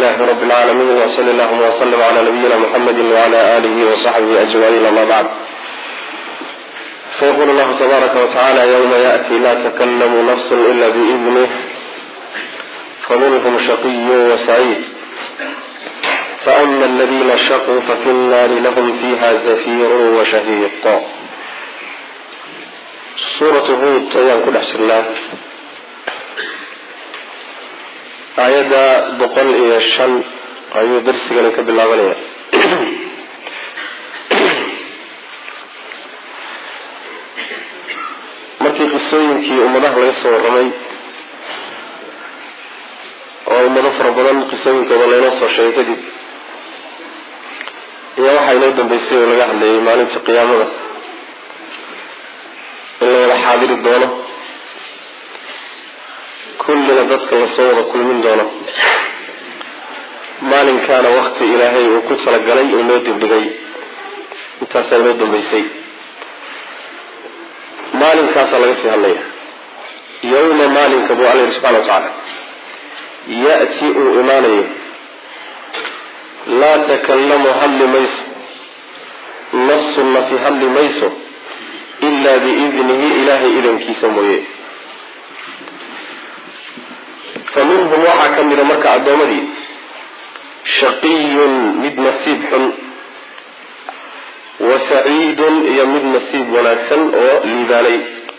لله رب العالمين وصلى الله وسلم على نبينا محمد وعلى آله وصحبه أجمعين أما بعد. فيقول الله تبارك وتعالى: يوم يأتي لا تكلم نفس إلا بإذنه فمنهم شقي وسعيد فأما الذين شقوا ففي النار لهم فيها زفير وشهيق. سورة هود تيان كل أحسن الله آيات بقل إلى الشن أيو درس لك بالله عليه. markii qisooyinkii ummadaha laga soo warramay oo ummado fara badan qisooyinkooda laynoo soo sheegay kadib iyo waxaa inoo dambeysay oo laga hadlayay maalinta qiyaamada in la wada xaadiri doono, kullina dadka lasoo wada kulmin doono. maalinkaana wakti ilaahay uu ku talagalay uu noo dibdhigay, intaasaa inoo dambeysay. maalinkaasa laga sii hadlaya. yawma maalinka buu alla yidhi subxana wa tacaala ya'ti uu imaanayo laa takallamu hadli mayso nafsun nafi hadli mayso ilaa biidnihi ilaahay idankiisa mooye. fa minhum waxaa ka mida marka addoomadii shaqiyun mid nasiib xun wa saciidun iyo mid nasiib wanaagsan oo liibaanay.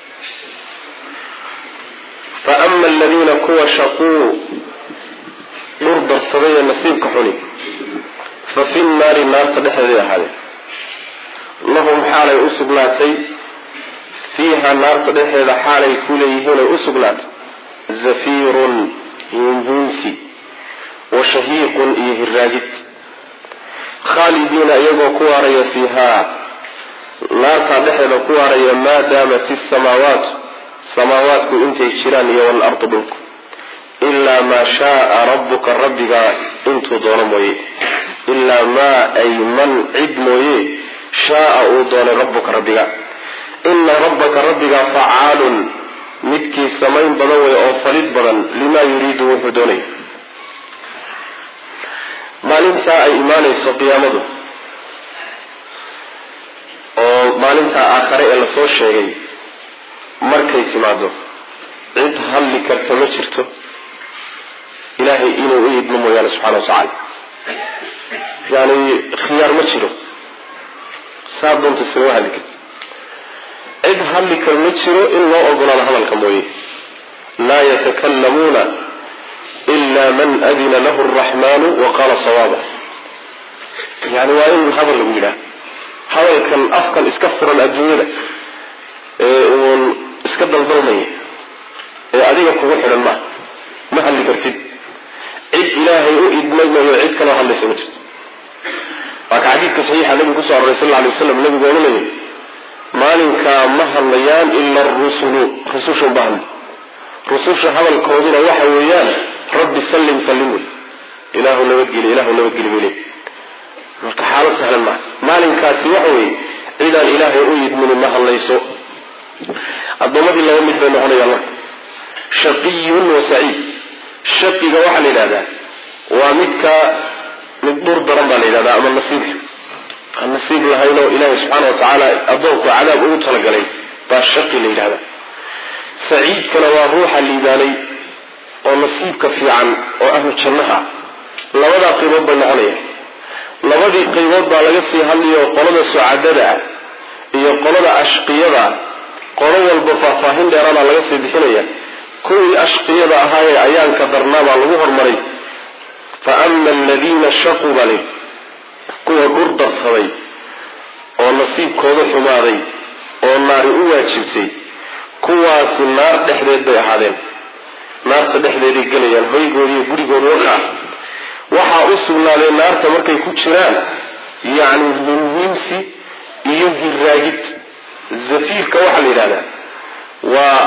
fa ama aladiina kuwa shaquu dhur darsaday ee nasiibka xuni fa fi nnaari naarta dhexdeeday ahaadeen. lahum xaalay u sugnaatay fiiha naarta dhexeeda xaalay ku leeyihiin ay u sugnaatay zafiirun yunhuunsi wa shahiiqun iyo hiraagid. khaalidiina iyagoo ku waaraya fiihaa naartaa dhexeeda ku waaraya maa daamat isamaawaatu samaawaatku intay jiraan iyo walardu dhulku ilaa maa shaaa rabbuka rabbigaa intuu doono mooye. ilaa maa ay man cid mooye shaaa uu doonay rabbuka rabbiga. ina rabbaka rabbigaa facaalun midkii samayn badan wey oo falid badan limaa yuriidu wuxuu doonay. maalintaa ay imaanayso qiyaamadu oo maalintaa aakhare ee lasoo sheegay markay timaado cid hadli karta ma jirto ilaahay inuu u idmo mooyaane subxana wa tacaala. yani khiyaar ma jiro, saa doonta isagama hadli karta. cid hadli kar ma jiro in loo ogolaado hadalka mooye. laa yatakallamuuna ila man adina lahu araxmaanu waqaala sawaaba. yani waa in hadal lagu yidhaah. hadalkan afkan iska furan adduunyada ee uun iska daldalmaya ee adiga kugu xidhan ma hadli kartid. cid ilaahay u idmay mayo cid kaloo hadlaysa ma jirto. waa ka xadiidka saxiixa nabigu kusoo aroray sal lla alay wasalam nabigu ohanaya maalinkaa ma hadlayaan ila arusulu, rusushan ba hadli. rususha hadalkooduna waxa weeyaan rabbi sallim sallim wey, ilaahu nabadgeli ilaahu nabadgeli buu leey. marka xaalad sahlan maa. maalinkaasi waxa weeye cidaan ilaahay u yidmini ma hadlayso. addoommadii laba mid bay noqonayaan marka, shaqiyun wa saciid. shaqiga waxaa la yidhahdaa waa mid dhur daran baa la yidhahdaa, ama aan nasiib lahayn oo ilaahay subxaana wa tacaala addoonku cadaab ugu talagalay baa shaqi la yidhahdaa. saciidkana waa ruuxa liibaanay oo nasiibka fiican oo ahlu jannaha. labadaa qaybood bay noqonayaan. labadii qaybood baa laga sii hadlayo qolada sucadada ah iyo qolada ashqiyada. qolo walba faahfaahin dheeraana laga sii bixinaya. kuwii ashqiyada ahaayee ayaanka darnaa baa lagu hormaray. fa ama aladiina shaquu baa layidhi kuwa dhur darsaday oo nasiibkooda xumaaday oo naari u waajibtay, kuwaasi naar dhexdeed bay ahaadeen. naarta dhexdeeday gelayaan, hoygooda iyo gurigooda wakaa. waxaa u sugnaaday naarta markay ku jiraan yacni hinhimsi iyo hiraagid. zafiirka waxaa la yidhahdaa waa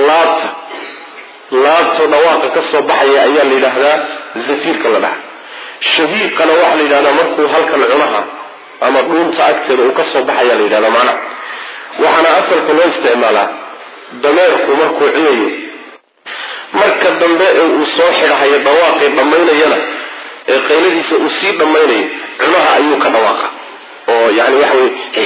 laabta dhawaaqa ka soo baxaya ayaa la yidhaahdaa zafiirka la dhaha. shahiiqana waxaa la yidhahdaa markuu halkan cunaha ama dhuunta agteeda uu ka soo baxaya la yidhahdaa. macnaha waxaana asalka loo isticmaalaa dameerku markuu cunayo marka dambe ee uu soo xidhahayo dhawaaqii dhammaynayana ee uu sii dhammaynayo cunaha ayuu ka dhawaaqa oo yani waxa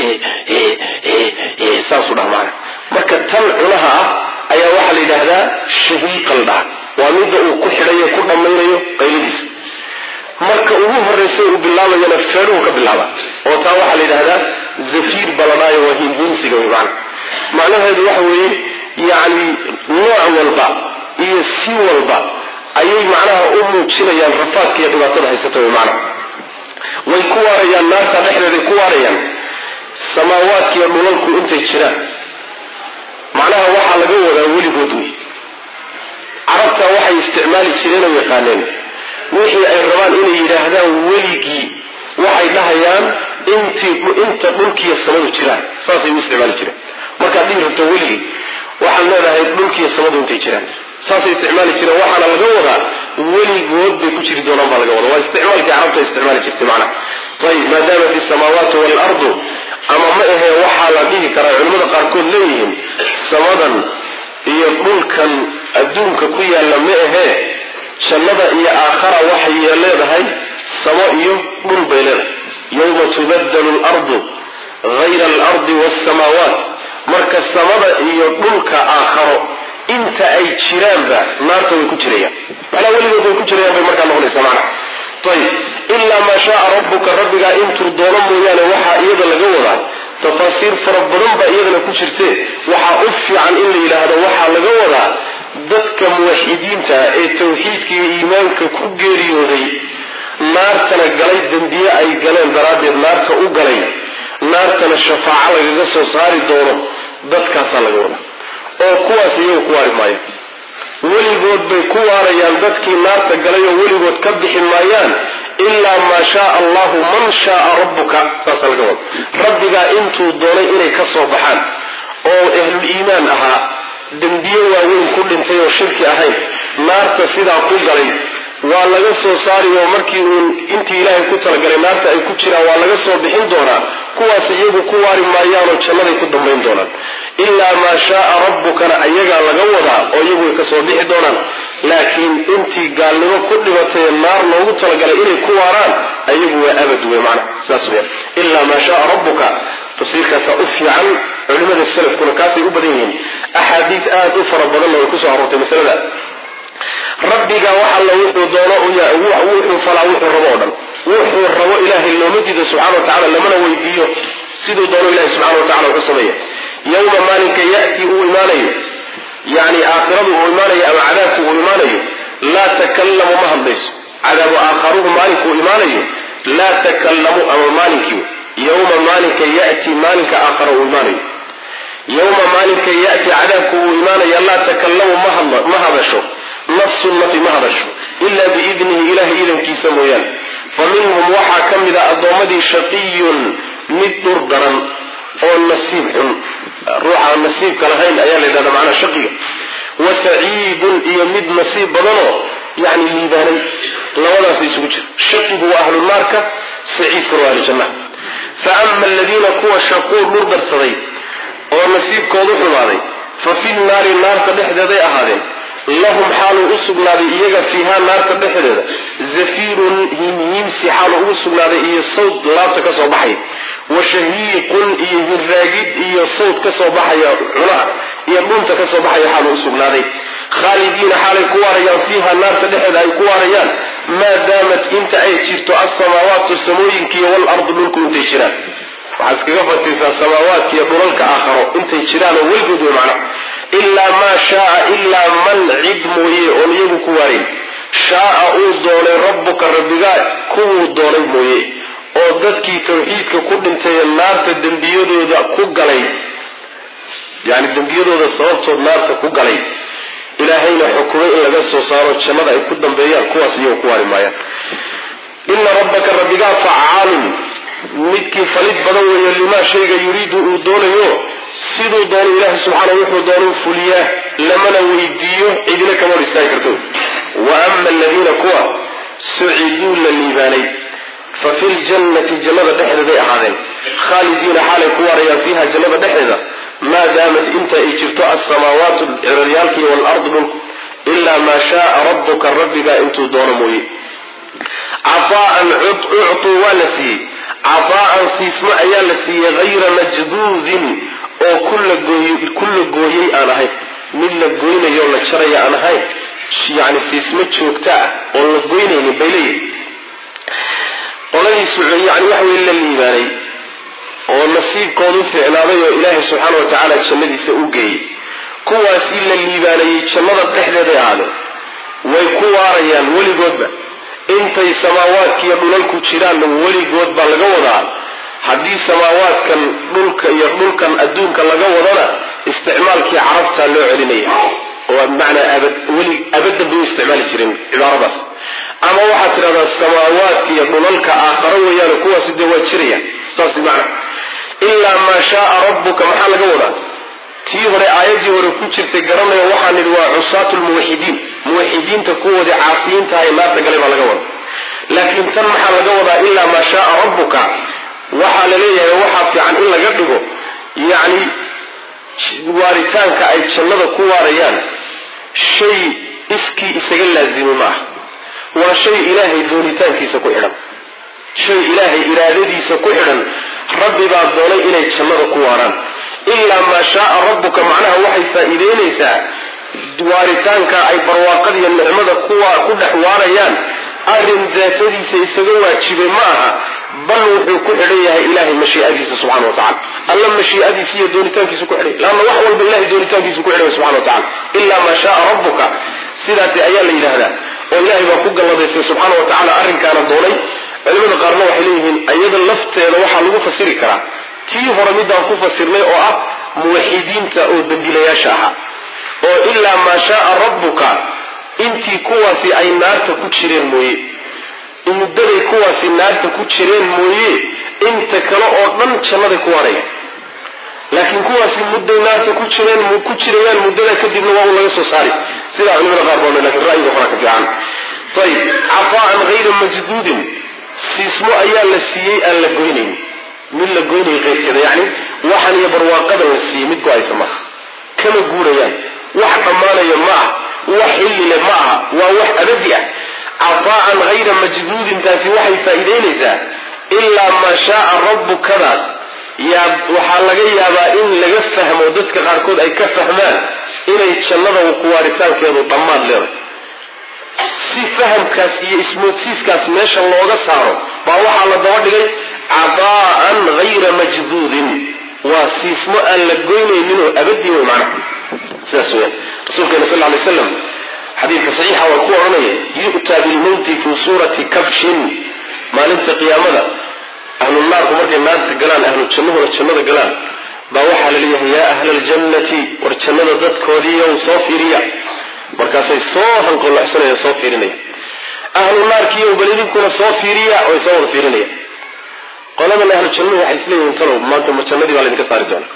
wey saasuu dhaha macna marka tan cunaha ah ayaa waxaa la yidhaahdaa shahiiqa la dhaha waa midda uu ku xidhayo ku dhammaynayo qayladiisa marka ugu horraysa uu bilaabayana feedhuhu ka bilaaba oo taa waxaa la yidhahdaa zafiir baladhaayo waa hindiinsiga wey macna macnaheedu waxa weeye yani nooc walba iyo si walba ayay macnaha u muujinayaan rafaadka iyo dhibaatada haysata wey macna way ku waarayaan naarta dhexdeeday ku waarayaan samaawaadka iyo dhulalku intay jiraan macnaha waxaa laga wadaa weligood wey carabta waxay isticmaali jireen oo yaqaaneen wixii ay rabaan inay yidhaahdaan weligii waxay dhahayaan inta dhulkiiyo samadu jiraan saasay u isticmaali jireen markaad dhihi rabto weligii waxaad leedahay dhulkiiyo samadu intay jiraan saasay isticmaali jireen waxaana laga wadaa weligood bay ku jiri doonaan baa laga wadaa waa isticmaalkii carabta isticmaali jirtay macnaha ayib maadaamat isamaawaatu waalardu ama ma ahee waxaa la dhihi karaa culimmada qaarkood leeyihiin samadan iyo dhulkan adduunka ku yaalla ma ahee jannada iyo aakhara waxay leedahay samo iyo dhul bay leedahay yawma tubaddalu alardu hayra alardi waassamaawaat marka samada iyo dhulka aakharo inta ay jiraanba naarta way ku jirayaan macnaa weligood way ku jirayaan bay markaa noqonaysaa macna ayib ilaa maa shaaa rabbuka rabbigaa intuu doono mooyaane waxaa iyada laga wadaa tafaasiir fara badan baa iyadana ku jirtee waxaa u fiican in la yidhaahdo waxaa laga wadaa dadka muwaxidiinta ee tawxiidka iyo iimaanka ku geeriyooday naartana galay dembiye ay galeen daraaddeed naarta u galay naartana shafaaco lagaga soo saari doono dadkaasaa laga wadaa oo kuwaas iyaga ku waari maayo weligood bay ku waarayaan dadkii naarta galay oo weligood ka bixi maayaan ilaa maa shaaa allahu man shaaa rabbuka saasa laga wada rabbigaa intuu doonay inay ka soo baxaan oo ahluliimaan ahaa dembiye waaweyn ku dhintay oo shirki ahayn naarta sidaa ku galay waa laga soo saari oo markii uun intii ilaahay ku talagalay naarta ay ku jiraan waa laga soo bixin doonaa kuwaas iyagu ku waari maayaanoo jannaday ku dambayn doonaan ilaa maa shaaa rabbukana ayagaa laga wadaa oo iyagu way ka soo bixi doonaan laakiin intii gaalnimo ku dhibatay naar loogu talagalay inay ku waaraan ayagu waa abad wey macna saas weya ilaa maa shaaa rabbuka tafsiirkaasaa u fiican culimada salafkuna kaasay u badan yihiin axaadiid aada u fara badanna way kusoo aroortay masalada rabbiga wax alla wuxuu doono wuxuu falaa wuxuu rabo o dhan wuxuu rabo ilaahay looma diido subxana wa tacala lamana weydiiyo siduu doono ilahay subxana wa tacala wuxuu sameeya yawma maalinka ya'ti uu imaanayo yani aakhiradu uu imaanayo ama cadaabku uu imaanayo laa takallamu ma hadlayso cadaabu aakharuhu maalinkuu imaanayo laa takallamu ama maalinkii yawma maalinka ya'ti maalinka aakhara uu imaanayo yawma maalinka ya'ti cadaabku uu imaanaya laa takallamu ma hadasho nafsun nafi ma hadasho ilaa biidnihi ilahay idankiisa mooyaane fa minhum waxaa ka mid a addoommadii shaqiyun mid dhur daran oo nasiib xun ruuxaan nasiibka lahayn ayaa la yidhahda macnaa shaqiga wa saciidun iyo mid nasiib badanoo yani liibaanay labadaas isugu jira shaqigu waa ahlu naarka saciidkuna waa ahlujannaha fa ama aladiina kuwa shaquu dhur darsaday oo nasiibkoodu xumaaday fa fi nnaari naarta dhexdeeday ahaadeen lahum xaaluu u sugnaaday iyaga fiihaa naarta dhexdeeda zafiirun himhimsi xaaluu ugu sugnaaday iyo sawd laabta ka soo baxaya wa shahiiqun iyo hirraagid iyo sawd ka soo baxaya cunaha iyo dhunta ka soo baxaya xaaluu u sugnaaday khaalidiina xaalay ku waarayaan fiiha naarta dhexeeda ay ku waarayaan maa daamat inta ay jirto alsamaawaatu samooyinkiiyo waalardu dhulku intay jiraan waxaad iskaga fataysaa samaawaadka iyo dhulalka aakharo intay jiraan oo weligood wey macna ilaa maa shaaa ilaa man cid mooye oon iyagu ku waarin shaaa uu doonay rabbuka rabbigaa kuwuu doonay mooye oo dadkii tawxiidka ku dhintay naarta dembiyadooda ku galay yani dembiyadooda sababtood naarta ku galay ilaahayna xukumay in laga soo saaro jannada ay ku dambeeyaan kuwaas iyagu ku waari maayaan ina rabbaka rabbigaa facaalun midkii falid badan weeyo limaa shayga yuriidu uu doonayo siduu doono ilaahay subxaana wuxuu doonuu fuliyaa lamana weydiiyo cidina kama hor istaagi karto wa ama aladiina kuwa suciduu la liibaanay fa fi ljannati jannada dhexdeeday ahaadeen khaalidiina xaalay ku waarayaan fiiha jannada dhexdeeda maa daamat inta ay jirto alsamaawaatu ciraryaalkii waalardu dhulku ilaa maa shaaa rabbuka rabbigaa intuu doono mooye caطaa'an uctuu waa la siiyey caطaa'an siismo ayaa la siiyey hayra majduudin oo kulla gooyey aan ahayn mid la goynayo la jaraya aan ahayn yani siismo joogta ah oo la goynaynin bay leeyihin qoladiisu yani waxa wey la liibaanay oo nasiibkoodu ficnaaday oo ilaahay subxaana wa tacaala jannadiisa u geeyey kuwaasii la liibaanayey jannada dhexdeeday ahaadeen way ku waarayaan weligoodba intay samaawaadkiiyo dhulalku jiraanna weligood baa laga wadaa haddii samaawaadkan dhulka iyo dhulkan adduunka laga wadana isticmaalkii carabtaa loo celinaya oo bimacnaa abadan bay u isticmaali jireen cibaaradaas ama waxaad tidhahdaa samaawaadka iyo dhulalka aakharo weeyaan kuwaasi dee waa jirayaan saas macna ilaa maa shaaa rabbuka maxaa laga wadaa tii hore aayaddii hore ku jirtay garanayo waxaan idhi waa cusaatu lmuwaxidiin muwaxidiinta kuwoodii caasiyiintaha ee naarta galay baa laga wada laakiin tan maxaa laga wadaa ilaa maa shaaa rabbuka waxaa la leeyahay waxaa fiican in laga dhigo yacni waaritaanka ay jannada ku waarayaan shay iskii isaga laazimi ma aha waa shay ilaahay doonitaankiisa ku xidhan shay ilaahay iraadadiisa ku xidhan rabbi baa doonay inay jannada ku waaraan ilaa maa shaaa rabbuka macnaha waxay faa'iideynaysaa waaritaanka ay barwaaqadiiyo nicmada ku dhex waarayaan arrin daatadiisa isaga waajibay ma aha bal wuxuu ku xidhan yahay ilaahay mashiicadiisa subxana wa tacala alla mashiicadiisa iyo doonitaankiisa ku xidhay laanna wax walba ilahay doonitaankiisa ku xidhay subxana wa tacala ilaa maa shaaa rabbuka sidaasi ayaa la yidhaahdaa oo ilaahay baa ku galladaystay subxaana wa tacala arrinkaana doonay culimada qaarna waxay leeyihiin iyada lafteeda waxaa lagu fasiri karaa tii hore midaan ku fasirnay oo ah muwaxidiinta oo dambiilayaasha ahaa oo ilaa maa shaaa rabbuka intii kuwaasi ay naarta ku jireen mooye muddaday kuwaasi naarta ku jireen mooye inta kale oo dhan jannaday ku waaraya laakiin kuwaasi mudday naarta ku jirayaan muddada kadibna waa un laga soo saari sidaa culimada qaar baa lakin ra'yiga horaa ka fiican ayib caطaa'an hayra majduudin siismo ayaa la siiyey aan la goynayn mid la goynayay keyrkeeda yani waxan iyo barwaaqada la siiyey mid go-aysa maaha kama guurayaan wax dhammaanaya ma ah wax xillile ma aha waa wax abadi ah caطaa'an hayra majduudin taasi waxay faa'iideynaysaa ilaa maa shaaa rabbukadaas waxaa laga yaabaa in laga fahmo dadka qaarkood ay ka fahmaan inay jannada kuwaaritaankeedu dhammaad leedahay si fahamkaas iyo ismoodsiiskaas meesha looga saaro baa waxaa la daba dhigay caطaa'an hayra majduudin waa siismo aan la goynaynin oo abadi wey macnaha sidaas weyaan rasuulkeena sal alay slam xadiidka saxiixa waa ku odhanaya yu'taa bilmowti fii suurati kabshin maalinta qiyaamada ahlu naarku markay naarta galaan ahlu jannahuna jannada galaan baa waxaa la leeyahay yaa ahla aljannati war jannada dadkoodiiyow soo fiiriya markaasay soo hanqoloxsanaya soo fiirinaya ahlu naarkiiyow bal idinkuna soo fiiriya way soo wada fiirinaya qoladan ahlu jannahu waxay isleeyihiin talow maanta ma jannadii baa laydinka saari doona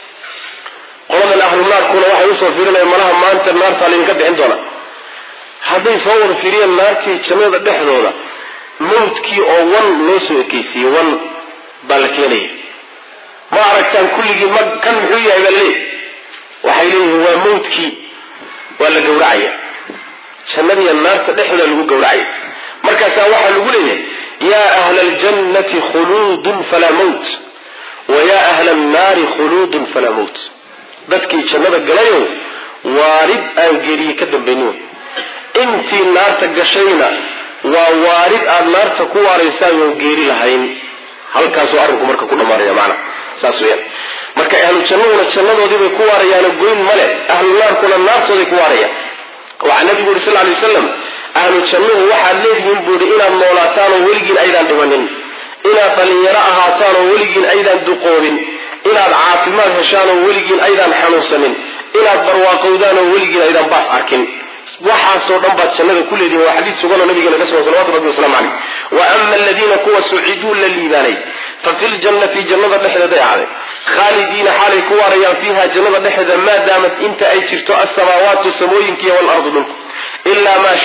qoladan ahlu naarkuna waxay usoo fiirinaya malaha maanta naartaa laydinka bixin doona hadday soo wada fiiriyeen naartii jannada dhexdooda mawdkii oo wan loo soo ekeysiiyey wan baa la keenaya ma aragtaan kulligii kan muxuu yahay baa leey waxay leeyihiin waa mawdkii waa la gowracaya jannadiiya naarta dhexdooda lagu gowracaya markaasaa waxaa lagu leeyahay yaa ahla aljannati khuluudun falaa mawt wa yaa ahla annaari khuluudun falaa mawt dadkii jannada galayow waarid aan geeriye ka dambaynin intii naarta gashayna waa waarid aada naarta ku waaraysaan oon geeri lahayn halkaasuu arrinku marka ku dhammaanaya macna saas weyaan marka ahlu jannaduna jannadoodii bay ku waarayaano goyn male ahlu naarkuna naartooday ku waarayaan waxaa nabigu yuri sal lay wasalam ahlu jannuhu waxaad leedihiin buu ihi inaad noolaataan oo weligiin aydaan dhimanin inaad dhalinyaro ahaataan oo weligiin aydaan duqoobin inaad caafimaad heshaan oo weligiin aydaan xanuunsanin inaad barwaaqowdaan oo weligiin aydaan baas arkin waxaasoo dhan baad jannada ku leedihin waa xadiid suganoo nabigeena ka sugan salawatu rabbi wasalaamu caleyh wa ama aladiina kuwa suciduu la liibaanay fa fi ljannati jannada dhexdeeday ahday khaalidiina xaalay ku waarayaan fiiha jannada dhexdeeda maadaamat inta ay jirto alsamaawaatu samooyinkiiyo waalardu dhulku ilaa maa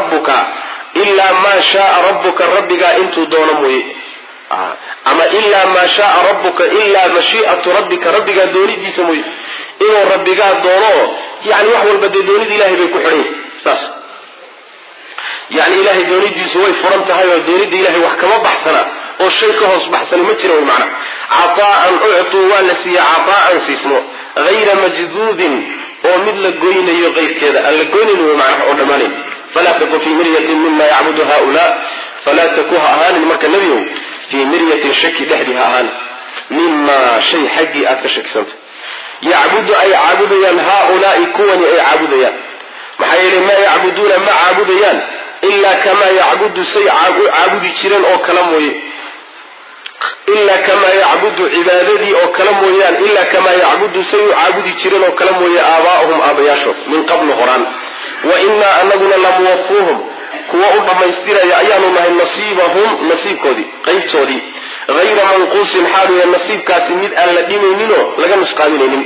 shaaa rabbuka rabbigaa intuu doono mooye ama ilaa maa shaaa rabbuka ilaa mashiicatu rabbika rabbigaa doonidiisa mooye inuu rabbigaa doono yani wax walba dee doonida ilahay bay ku xidhan yihin saas يعني إلهي دونيدي سوي فرنتها ودونيدي إلهي وحكما بحثنا والشيء كهوس بحثنا مجرى والمعنى عطاء أعطوا والسي عطاء سيسمو غير مجذوذ ومثل قوين غير كذا القوين والمعنى علماني فلا تكن في مرية مما يعبد هؤلاء فلا تكوها أهان المركة النبي في مرية شك دحدها أهان مما شيء حقي أكتشك سنت يعبد أي عابديان هؤلاء كوني أي عابديان محايل ما يعبدون ما عابديان إلا كما يعبد سي عابد شيران أو كلامه إلا كما يعبد عبادتي أو كلامه إلا كما يعبد سي عابد شيران أو كلامه آباؤهم آبياشهم من قبل قرآن وإنا أننا لموفوهم كوا أبما يستير يأيان الله نصيبهم نصيب كودي قيب كودي غير منقوص حاله النصيب كاسميد الذي منه لقى مسقامين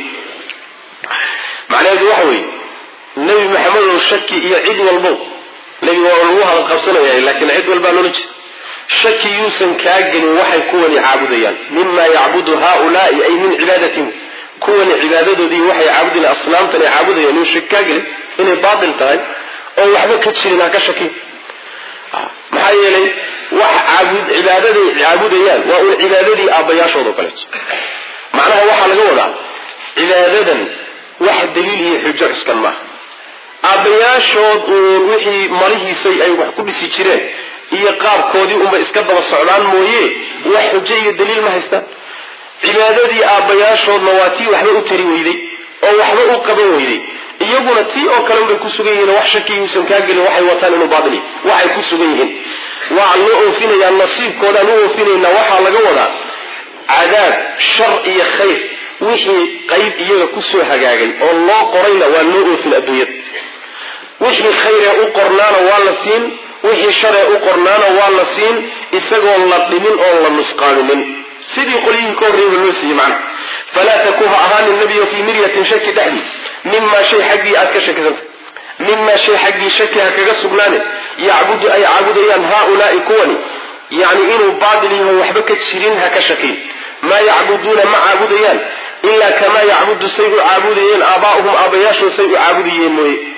معنى هذا وحوي النبي محمد الشكي يعيد والبو الذي والبوها القبصنة يعني لكن عيد والبانولج شكي يوسن كاقل وحي كوني عابديان مما يعبد هؤلاء أي من عبادة كوني عبادته دي وحي عابد الأصنام تني عابديان وشك كاقل إنه باطل تاي أو وحبا كتشرنا كشكي محايلي wax caabudayaan waa uu cibaadadii aabayaashooda kale macnaha waxa laga wadaa cibaadadan wax daliil iyo xujo iskan ma aabayaashood oo wixii marihiisay ay wax ku dhisi jireen iyo qaabkoodii uma iska daba socdaan mooyee wax xujo iyo daliil ma haystaan cibaadadii aabayaashoodna waa tii waxba u tari weyday oo waxba u qaban weyday iyaguna tii oo kale way ku sugan yihiin wax shaki uusan ka galin waxay wataan inuu baadili waxay ku sugan yihiin waa loo oofinaya nasiibkooda loo oofinayna waxa laga wadaa cadaab shar iyo khayr wixii qayb iyaga ku soo hagaagay oo loo qorayna waa loo oofin adduunyada wixii khayr u qornaana waa la siin wixii shar u qornaana waa la siin isagoo la dhimin oo la nusqaamin sidii qoliin kooriyo loo siiyay macna fala takuha ahan an-nabiy fi miryatin shaki dahli mimma shay haqi akashakazant مما شيء حقي شكها كجسبنانه يعبد أي عبديان هؤلاء كوني يعني إنه باطلين وحبكة شيرينها كشكين ما يعبدون مع عبديان إلا كما يعبد سيء عبديان آباؤهم آبياش سيء عبديان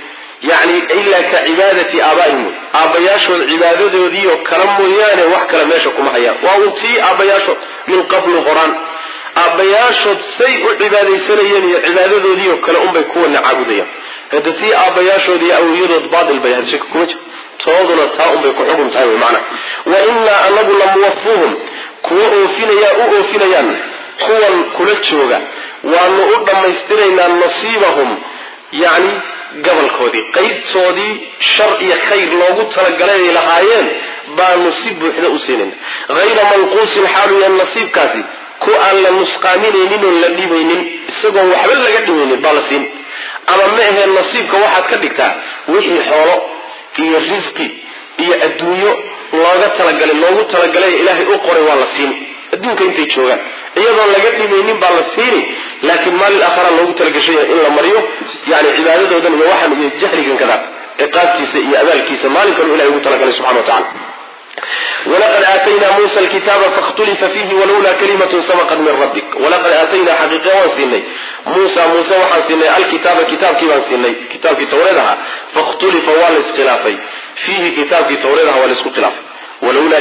يعني إلا كعبادة آبائهم آبياش والعبادة ذي وكرم ميان وحكر ماشكم هيا وأوتي آبياش من قبل القرآن آبياش سيء عبادة سنين عبادة ذي وكرم بيكون عبديان هذا تي آبياش ذي أو يرد بعض البيان شك كوج توضنا تاهم بيكون تاهم معنا وإنا أنه لموفوهم كوا فينا يا أو فينا يان هو كل شوجا وأن أقدم يسترينا نصيبهم يعني قبل كودي قيد صودي شرعي خير لو قلت رجالي لهايين بنصيب وحده أسنين غير منقوص الحال النصيب كاسي كو أن المسقامين ينين الذي بينين السجن وحبل لقد بينين بالسين أما ما هي النصيب كواحد كدكتا وحي حوله هي رزقي هي الدنيا لو قلت رجالي إلهي أقري والله سين الدنيا كنت تشوفها iyadoo laga dhimaynin baa la siini laakiin maal aakhira loogu talagashay in la mariyo yaani cibaadadoodan iyo waxan iyo jahligan kada iqaadkiisa iyo abaalkiisa maalinkan Ilaahay ugu talagalay subhanahu wa ta'ala ولقد آتينا موسى الكتاب فاختلف فيه ولولا كلمة سبقت من ربك ولقد آتينا حقيقة وانسيني موسى وحنسيني الكتاب كتاب وانسيني كتاب توردها فاختلف والاسخلافي فيه كتاب توردها والاسخلاف ولولا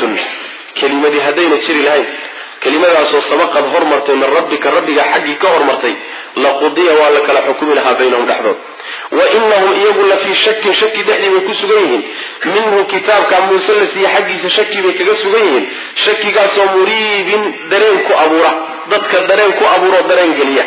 كلمة هدينا تشري لهي كلمة سبقت هرمرتي من ربك حقي كهرمرتي لقضي ولك لحكم لها بينهم دحضر وإنهم يقول في شك دحلي وكسجين منه كتاب كان مسلسي حقي شك بكسجين شك قاسو مريب درينكو أبورا ضدك درينكو أبورا درين قليا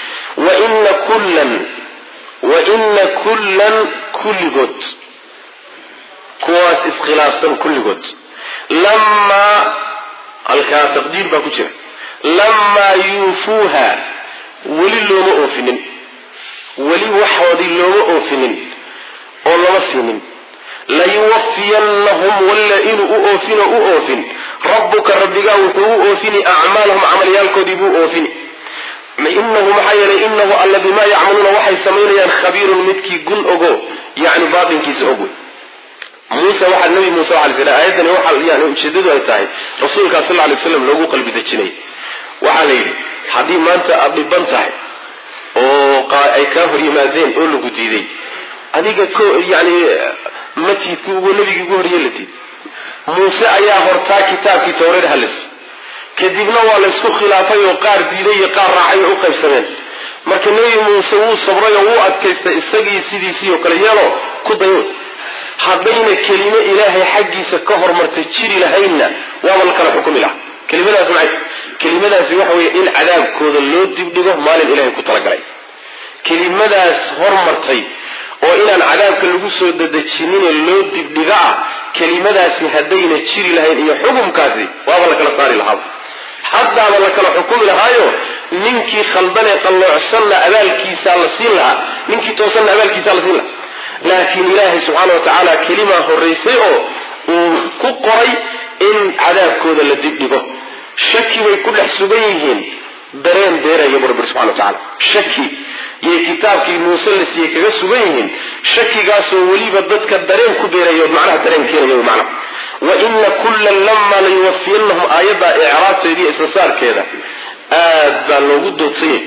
وإن كلا كل قد كواس إسخلاصا كل قد لما الكا تقدير باكوتشر لما يوفوها ولي لوما اوفنين ولي وحودي لوما اوفنين او لما سينين لا يوفينهم ولا ان اوفن ربك ربك اوفني اعمالهم عمليالكودي بو اوفني انه محيل انه الا بما يعملون وحي سمينيا خبير متكي قل اوغو يعني باطن كيس اوغو موسى واحد نبي موسى عليه السلام آياتنا واحد يعني شدده هيتاهي رسولك صلى الله عليه وسلم لوغو قلبي دجيني waxa leeyahay hadii maanta aad dhiban tahay oo ay ka hor yimaadeen oo lagu diiday adiga ko yani متيت ونبي يقول يلتي موسى أيا هرتا كتاب في توريد هلس كدبنا ولا سو خلافه وقار ديني قار راعي عقب سنين marka nebi muuse uu sabray oo adkaystay isagii sidiisii oo kale yeelo ku dayo hadayna kelimo ilaahay xaqiisa ka hormartay jiri lahayna waa wal kala xukumi laha kelimadaas macay kelimadaas waxa weeye in cadaabkooda loo dibdhigo maalin ilaahay ku talagalay kelimadaas hormartay oo inaan cadaabka lagu soo dadajinin loo dibdhiga kelimadaas hadayna jiri lahayn iyo xukumkaasi waa wal kala saari lahaa حتى ولا كلا حكم لهايو منكي خلدنا قلوعسنا أبالكيسا لسيلها منكي توصلنا أبالكيسا لسيلها لكن الله سبحانه وتعالى كلمة الرئيسية وكقري إن عذاب كود اللي تبديه شكي ويكون حسبيهن درين ديرا يا رب سبحانه وتعالى شكي يا كتاب في موسلس يا كسبيهن شكي قاسو ولي بدك الدرين كبيرا يا معناها درين كيرا يا معناها وإن كل لما ليوفينهم آيات إعراض سيدي إسسار كذا هذا الوجود تصير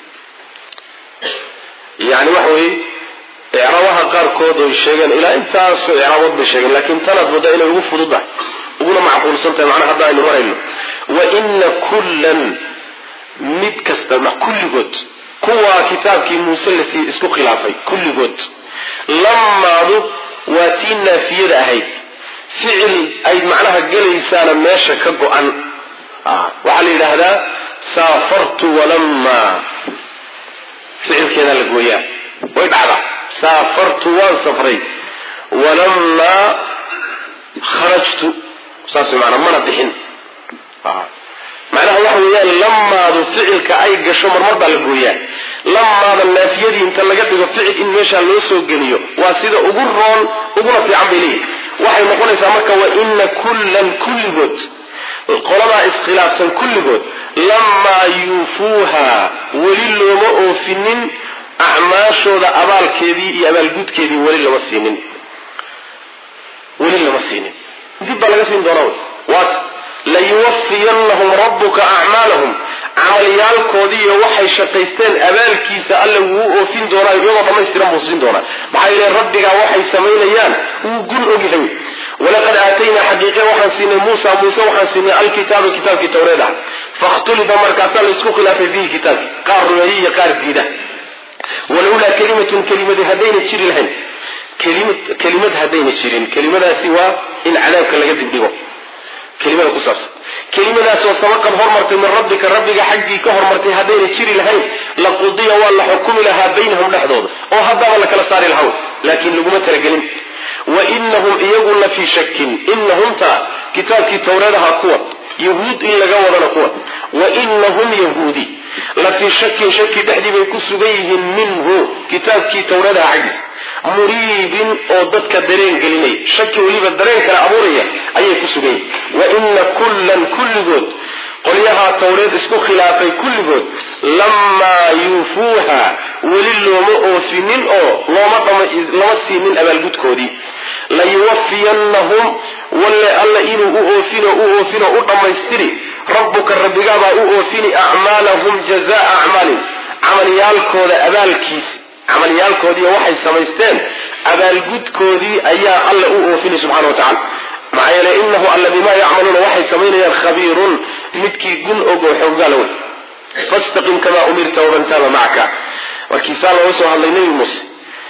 يعني وحوي إعراضها قار كود والشيء إلى أنت إعراض بالشيء لكن طلب بدأ إلى الوقوف ضده وقولنا معقول سنت معنا هذا إنه مرة وإن كلا متكسر مع كل جد قوة كتاب كي مسلسي اسمه خلافي كل جد لما واتينا في رأي فعل أي معناها جلسان ماشى كجوان وعلى هذا سافرت ولما فعل كذا الجويا ويبعده سافرت وسافري ولما خرجت صار معنا ما نبدحين معناها واحد لما ذو فعل كأي جشمر مرضى الجويا لما النافية دي انت لقيت فعل إن ماشى لوسو جنيو واسيد أقرون أقول في عملي waxay noqonaysaa marka wa inna kullan kulligod qolada iskhilaafsan kulligod lama yufuha wali looma oofinin acmaashooda abaalkeedii iyo abaalgudkeedii wali lama siinin dib laga siin doonaa waas la yuwaffiyannahum rabbuka a'malahum amaliyaalkoodii waxay shaqaysteen abaalkiisa alla wuu oofin doonaa iyadoo dhammaystiran buu siin doonaa maxay ilaa rabbiga waxay sameeyaan uu gun ogyahay ولقد آتينا حقيقة وحسين موسى وحسين الكتاب كتاب التوراة فاختلف مركزا لسكو خلاف فيه كتاب قار رؤية قار جديدة ولولا كلمة هدين تشير الهن كلمة هدين تشيرين كلمة سوى إن عذابك لقد بيوه كلمة قصص كلمة سوى سمقا هرمرت من ربك حقي كهرمرت هدين تشير الهن لقضي والله حكم لها بينهم لحظوظ أو هذا ولا كلا صار الهو لكن لقمة رجلين وإنهم يقولون في شك إنهم كتاب توراة قوة يهود إلا جوضنا قوة وإنهم يهودي لفي شك بحدي بيكسبيه منه كتاب توراة عجز مريب أو ضدك الدرين قليني شك وليب الدرين كالأمورية أي كسبيه وإن كل جود قل يها توراة اسكو خلافي كل جود لما يوفوها وللو مؤفنين أو لما سينين أبال جود كودي ليوفينهم ولا ألا إنه أوفين أطمع يستري ربك الرب قابا أوفين أعمالهم جزاء أعمالهم عمليال كودي أبال كيس عمليال كودي وحي سميستين أبال جود كودي أيا ألا أوفين سبحانه وتعالى معي لإنه ألا بما يعملون وحي سمين خبير متكي قن أقو حوقالون فاستقم كما أمرت ومن تاب معك وكيسال وسوها الله ينوي المسلم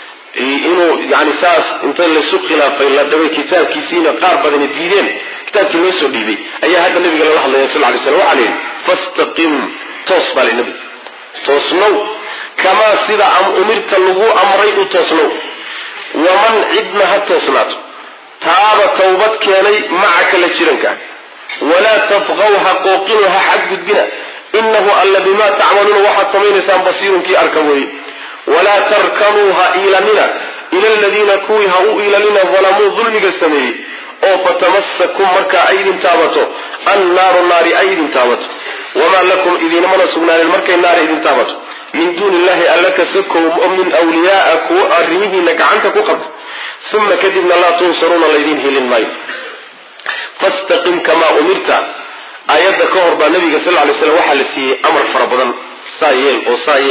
inuu yani saas inta la soo khilaafay la dhaway kitaabkiisina qaar badan diideen kitaabkii loo soo dhiibay ayaa hadda nabiga la hadlay sallallahu alayhi wasallam alayhi fastaqim tosbal nabi tosnow kama sida umirta lagu amray u tosnow waman idna hatosnato taaba tawbad keenay macaka la jiranka wala tafqawha qoqinha haqqudina innahu alla bima ta'maluna wa hasamaynasan basirun ki arkawi ولا تركنوها إلى الذين كويهوا إلى لنا ظلموا ظلمك السمي أو فتمسكم مركا أيد تابتوا النار أيد تابتوا وما لكم إذن من سبنا للمركا النار أيد تابتوا من دون الله ألك سكم من أولياءك وأرميه لك عنك وقت ثم كذبنا لا تنصرون الذين هي للماء فاستقم كما أمرت آيات كهرباء النبي صلى الله عليه وسلم وحل في أمر فربضا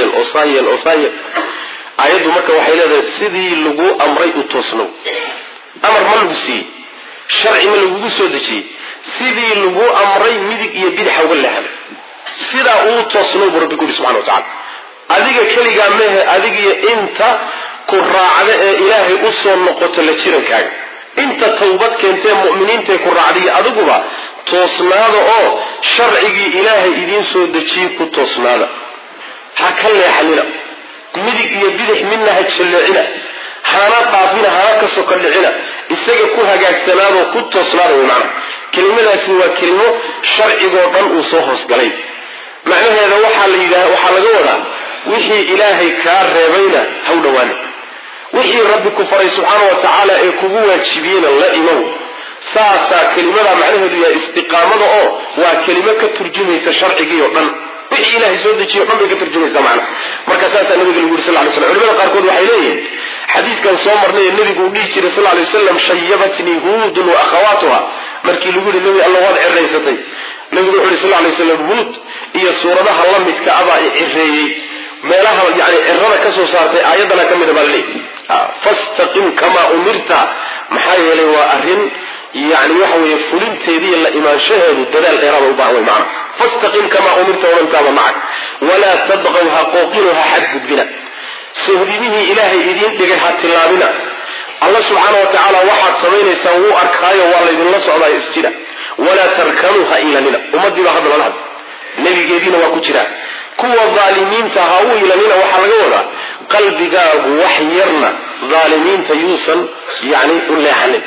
sayel ayadu marka waxay leedahay sidii lagu amray u toosno amar ma lagu siiyey sharci ma lagugu soo dejiyey sidii lagu amray midig iyo bidix uga leexan sidaa uu toosnay buu rabbi ku yidhi subxana wa tacala adiga keligaa mehe adigiyo inta ku raacda ee ilaahay u soo noqoto la jirankaaga inta tawbad keentee mu'miniintae ku raacday adiguba toosnaada oo sharcigii ilaahay idiin soo dejiyey ku toosnaada ha ka leexanina midig iyo bidix midna ha jalleecina hana dhaafina hana ka soka dhicina isaga ku hagaagsanaadoo ku toosnaada way macna kelimadaasi waa kelimo sharcigoo dhan uu soo hoosgalay macnaheeda waxaa laga wadaa wixii ilaahay kaa reebayna ha u dhawaani wixii rabbi ku faray subxaana wa tacaala ee kugu waajibiyeyna la imow saasaa kelimada macnaheedu yahay istiqaamada oo waa kelimo ka turjumaysa sharcigii oo dhan wixii ilaahay soo dejiyo dhan bay ka turjumaysaa macna marka saasaa nabiga lagu yiri sal lay slam culimada qaarkood waxay leeyihiin xadiiskan soo marnay ee nabigu uu dhihi jiray sal lay wasalam shayabatnii huudun wa akhawaatuha markii lagu yidhi nabi alla waad ciraysatay nabigu wuxuu yidhi sal lay wasalam huud iyo suuradaha la midka abaa i cireeyey meelaha yani cirada ka soo saartay aayadana ka mida baa laleeyahy fastaqim kamaa umirta maxaa yeelay waa arrin yani waxa weeye fulinteediiy la imaanshaheedu dadaal dheeraada u baahan way macana fastaqim kamaa umirta waman taaba macak walaa tadqaw ha qooqinu ha xadgudbina sohdimihii ilaahay idiin dhigay ha tillaabina alla subxaana wa tacaala waxaad samaynaysaan wuu arkaayo waa laydinla socdaayo isjira walaa tarkanuu ha iilanina ummadiiba hadda lala hadla nebigeediina waa ku jira kuwa dhaalimiinta ha u iilanina waxaa laga wadaa qalbigaagu wax yarna dhaalimiinta yuusan yani u leexanin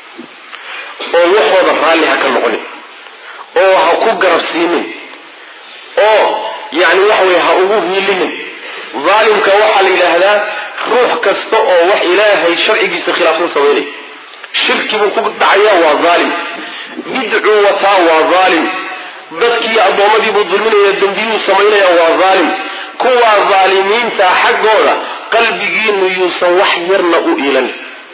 oo waxooda raalli ha ka noqonin oo ha ku garabsiinin oo yani waxa weye ha ugu hiilinin dhaalimka waxaa la yidhaahdaa ruux kasta oo wax ilaahay sharcigiisa khilaafsan samaynay shirki buu ku dhacaya waa dhaalim bidcuu wataa waa dhaalim dadkii addoommadiibuu dulminaya dembiyuu samaynaya waa dhaalim kuwaa dhaalimiinta xaggooda qalbigiinu yuusan wax yarna u iilan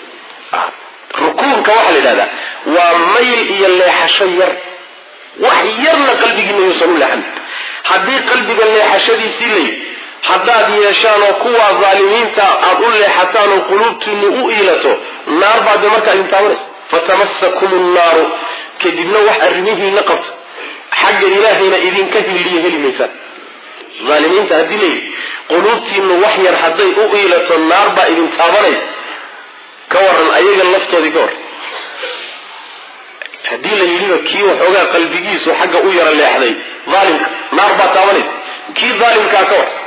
rukuubka waxaa la yidhahdaa waa mayl iyo leexasho yar wax yarna qalbigiina yuusan u leexan haddii qalbiga leexashadiisii lay haddaad yeeshaan oo kuwaa dhaalimiinta aad u leexataan oo quluubtiinu u iilato naar baad de markaa idin taabanaysa fatamasakum nnaaru kadibna wax arrimihiina qabto xagga ilaahayna idinka hiliyo heli maysaan dhaalimiinta haddii layidhi quluubtiinu wax yar hadday u iilato naar baa idin taabanaysa ka waran ayaga laftoodii ka waran haddii la yidhiba kii waxoogaa qalbigiisu xagga u yara leexday dhaalimka naar baa taabanaysa kii dhaalimkaa ka waran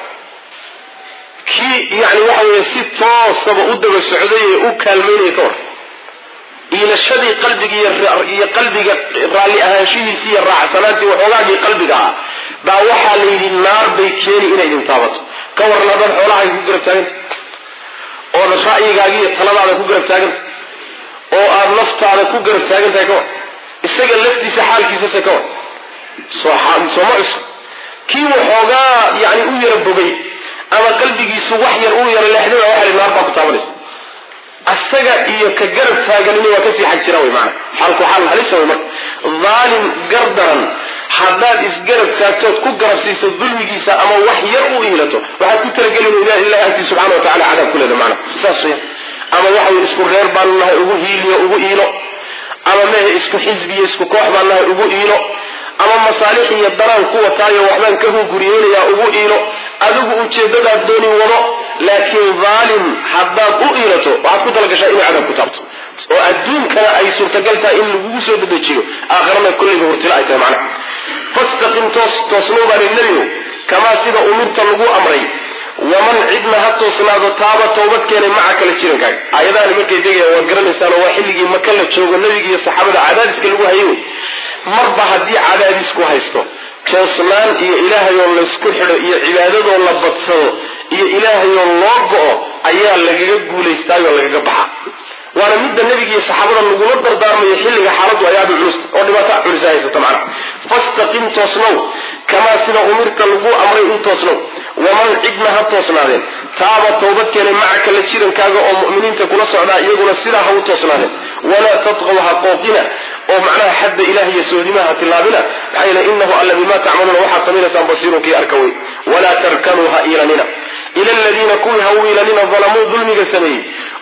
kii yani waxa weeye si toosaba u daba socday ee u kaalmaynaya ka waran iilashadii qalbiga iyo qalbiga raalli ahaanshihiisii iyo raacsanaantii waxoogaagii qalbiga ah baa waxaa la yidhi naar bay keeni inay idin taabato ka waran haddaad xoolahaaga ku garab taaganta ooda ra'yigaaga iyo taladaada ku garab taaganta oo aada naftaada ku garab taagan tahay ka war isaga laftiisa xaalkiisase ka war sooma cusub kii waxoogaa yani u yara bogay ama qalbigiisu wax yar u yara leexday baa waxa naar baa ku taabanaysa asaga iyo ka garab taaganina waa kasii xag jira wy maana xaalku xaal halisa way marka dhaalim gardaran haddaad isgarab taagtood ku garabsiiso dulmigiisa ama wax yar u iilato waxaad ku talagelin ilahi agtii subxana wa tacala cadaab ku leeda maana saas weya ama waxa wey isku reer baan nahay ugu hiiliyo ugu iilo ama mehe isku xisbiyo isku koox baan nahay ugu iilo ama masaalix iyo daraan ku wataayo waxbaan ka hunguriyeynayaa ugu iilo adigu ujeedadaad dooni wado laakiin dhaalim haddaad u iilato waxaad ku talagashaa inay cadaab ku taabto oo adduunkana ay suurtagal tahay in lagugu soo dedejiyo aakhirana kollayba hurtila ay tahay macnaha fastaqim toosnoo baa lii nebigu kamaa sida umirta lagu amray waman cidna ha toosnaado taaba tawbad keenay maca kala jirankaaga aayadahani markay degayaan waad garanaysaan oo waa xilligii maka la joogo nebiga iyo saxaabada cadaadiska lagu hayay wey marba haddii cadaadisku haysto toosnaan iyo ilaahayoo laysku xidho iyo cibaadadoo la badsado iyo ilaahayoo loo go-o ayaa lagaga guulaystaayoo lagaga baxa waana midda nebiga iyo saxaabada lagula dardaarmayo xilliga xaaladdu ay aada u culusta oo dhibaato culisa haysata macnaha fastaqim toosnow kamaa sida umirta lagu amray u toosnow waman cidna ha toosnaadeen taaba tawbad keenay maca kala jirankaaga oo mu'miniinta kula socdaa iyaguna sidaa ha u toosnaadeen walaa tatqaw ha qooqina oo macnaha xadda ilahi iyo soodimaha ha tillaabina maxaa yeele inahu alla bimaa tacmaluuna waxaad samaynaysaan basiirun kii arka wey walaa tarkanuu ha iilanina ila aladiina kuwii ha u iilanina dalamuu dulmiga sameeyey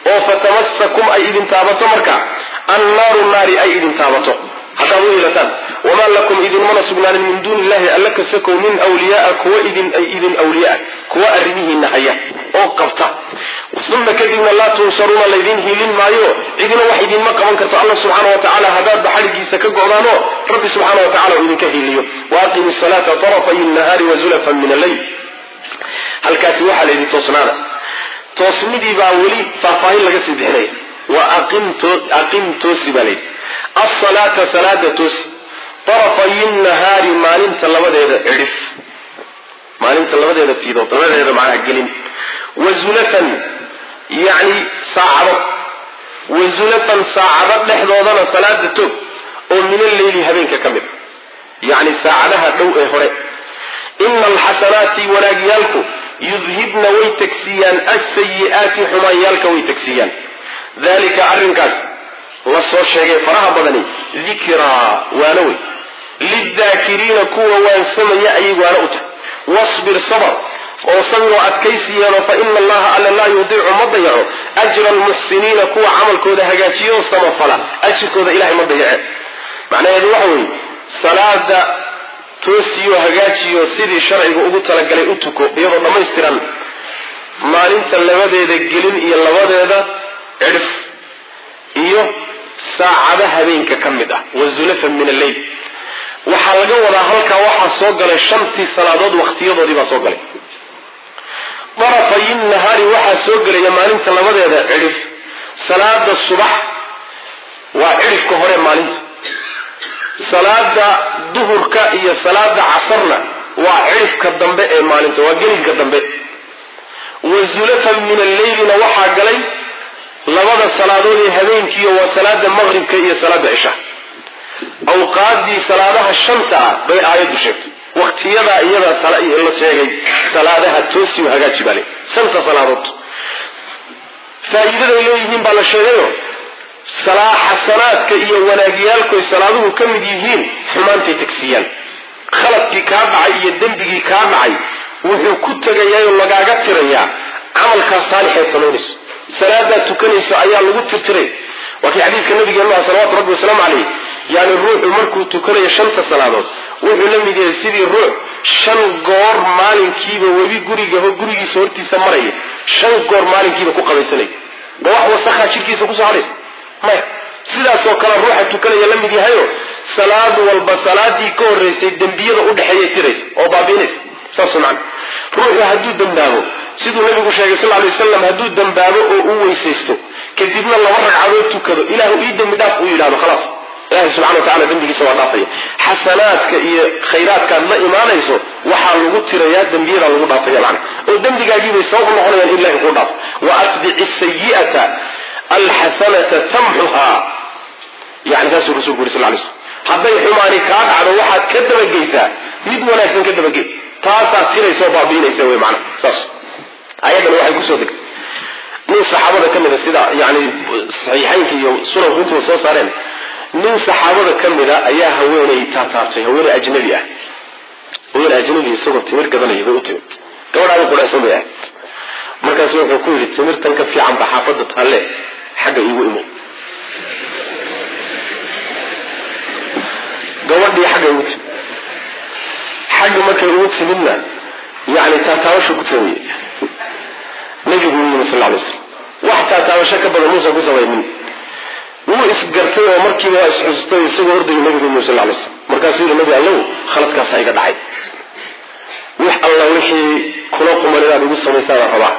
oo fatamassakum ay idin taabato marka annaaru naari ay idin taabato haddaad u ilataan wamaa lakum idinmana sugnaanin min duuni illahi alla kasakow min awliyaaa kuwa idin awliyaa kuwa arrimihiina haya oo qabta uma kadibna laa tunsaruuna laydin hiilin maayo cidina wax idinma qaban karto alla subxaana wa tacaala haddaad baxaligiisa ka go'daano rabbi subxaana wa tacala uu idinka hiiliyo waaqimi salaata tarafay nahaari wazulafan min alleyl halkaasi waxaa la idin toosnaada toosmidii baa weli faahfaahin laga sii bixinaya wa aqim toosi baa layidhi asalaata salaada toosi tarafayi nahaari maalinta labadeeda cidhif maalinta labadeeda fiidood labadeeda macnaha gelin wazulafan yacni saacado wazulafan saacado dhexdoodana salaada toog oo min alleyli habeenka ka mid yacni saacadaha dhow ee hore ina alxasanaati wanaagyaalku yudhibna way tagsiyaan alsayi'aati xumaanyaalka way tagsiyaan dalika arrinkaas la soo sheegay faraha badani dikraa waana wey lidaakiriina kuwa waansamaya ayay waana u tahay wasbir sabr oo sabiroo adkaysi yeelo fa ina allaha alla laa yudiicu ma dayaco ajra almuxsiniina kuwa camalkooda hagaajiyo samafala ajirkooda ilahay ma dayace macnaheedu waxa weeye salaada toosiyo hagaajiyo sidii sharciga ugu talagalay u tuko iyadoo dhammaystiran maalinta labadeeda gelin iyo labadeeda cidhif iyo saacada habeenka ka mid ah wazulafan min alleyl waxaa laga wadaa halkaa waxaa soo galay 5 salaadood waqtiyadoodii baa soo galay darafayin nahaari waxaa soo gelaya maalinta labadeeda cidhif salaada subax waa cidhifka hore maalinta salaada duhurka iyo salaada casarna waa cidhifka dambe ee maalinta waa gelinka dambe wazulafan min alleylina waxaa galay labada salaadood ee habeenkiiyo waa salaada maqribka iyo salaada cisha awqaadii salaadaha shanta ah bay aayaddu sheegtay waqtiyadaa iyada la sheegay salaadaha toosi u hagaaji baa le 5 salaadood faa'iidaday leeyihiin baa la sheegayo xasanaadka iyo wanaagyaalkoy salaaduhu ka mid yihiin xumaantay tagsiyaan khaladkii kaa dhacay iyo dembigii kaa dhacay wuxuu ku tegayaayoo lagaaga tirayaa camalkaa saalixeed samaynayso salaadaa tukanayso ayaa lagu tirtiray waa kii xadiiska nabigeena salawaatu rabbi wasalaamu caleyh yani ruuxu markuu tukanayo 5 salaadood wuxuu la mid yahay sidii ruux 5 goor maalinkiiba webi gurigiisa hortiisa maraya 5 goor maalinkiiba ku qabaysanay ma wax wasakha jirkiisa kusoo hadhaysa maya sidaasoo kale ruuxa tukanaya la mid yahayo salaad walba salaadii ka horreysay dembiyada u dhexeeyay tiraysa oo baabiinaysa saas macna ruuxu hadduu dambaabo siduu nabigu sheegay sallallahu alayhi wasallam hadduu dambaabo oo uu weysaysto kadibna 2 ragcadood tukado ilaahu ii dambi dhaaf uu yiraahdo khalaas ilaahay subhanahu wa ta'ala dambigiisa waa dhaafaya xasanaadka iyo khayraadka la iimaanayso waxa lagu tirayaa dambiyada lagu dhaafaya macna oo dambigaagii bay soo noqonayaan ilaahay ku dhaaf wa asbi'i as-sayyi'ata alxasanata tamxuha yani taasuu rasuulku yiri sallallahu alayhi wasallam hadday xumaani kaa dhacdo waxaad ka dabageysaa mid wanaagsan ka dabagey taasaa tirayso baabiinaysa way macna saas ayadan waxay ku soo degtay nin saxaabada ka mid ah sida yani saxiixaynka iyo sunan runtii soo saareen nin saxaabada ka mid ah ayaa haweenay taataabtay haweenay ajnabi ah haweenay ajnabi isagoo timir gadanaya bay u timid gabadhaada quraysan bay ahayd markaas wuxuu ku yidhi timirtan ka fiican ba xaafadda taale xagga iigu imo gabadhii xagga igu timid xagga markay ugu timidna yani taataabasho ku sameeyey nabigu yimi sallallahu alayhi wasallam wax taataabasho ka badan muusan ku samaynin wuu isgartay oo markiiba waa isxusustay isagoo ordayay nabigu yimi sallallahu alayhi wasallam markaasuu yidhi nabi allow khaladkaas iga dhacay wax alla wixii kula quman inaad ugu samaysaan rabaa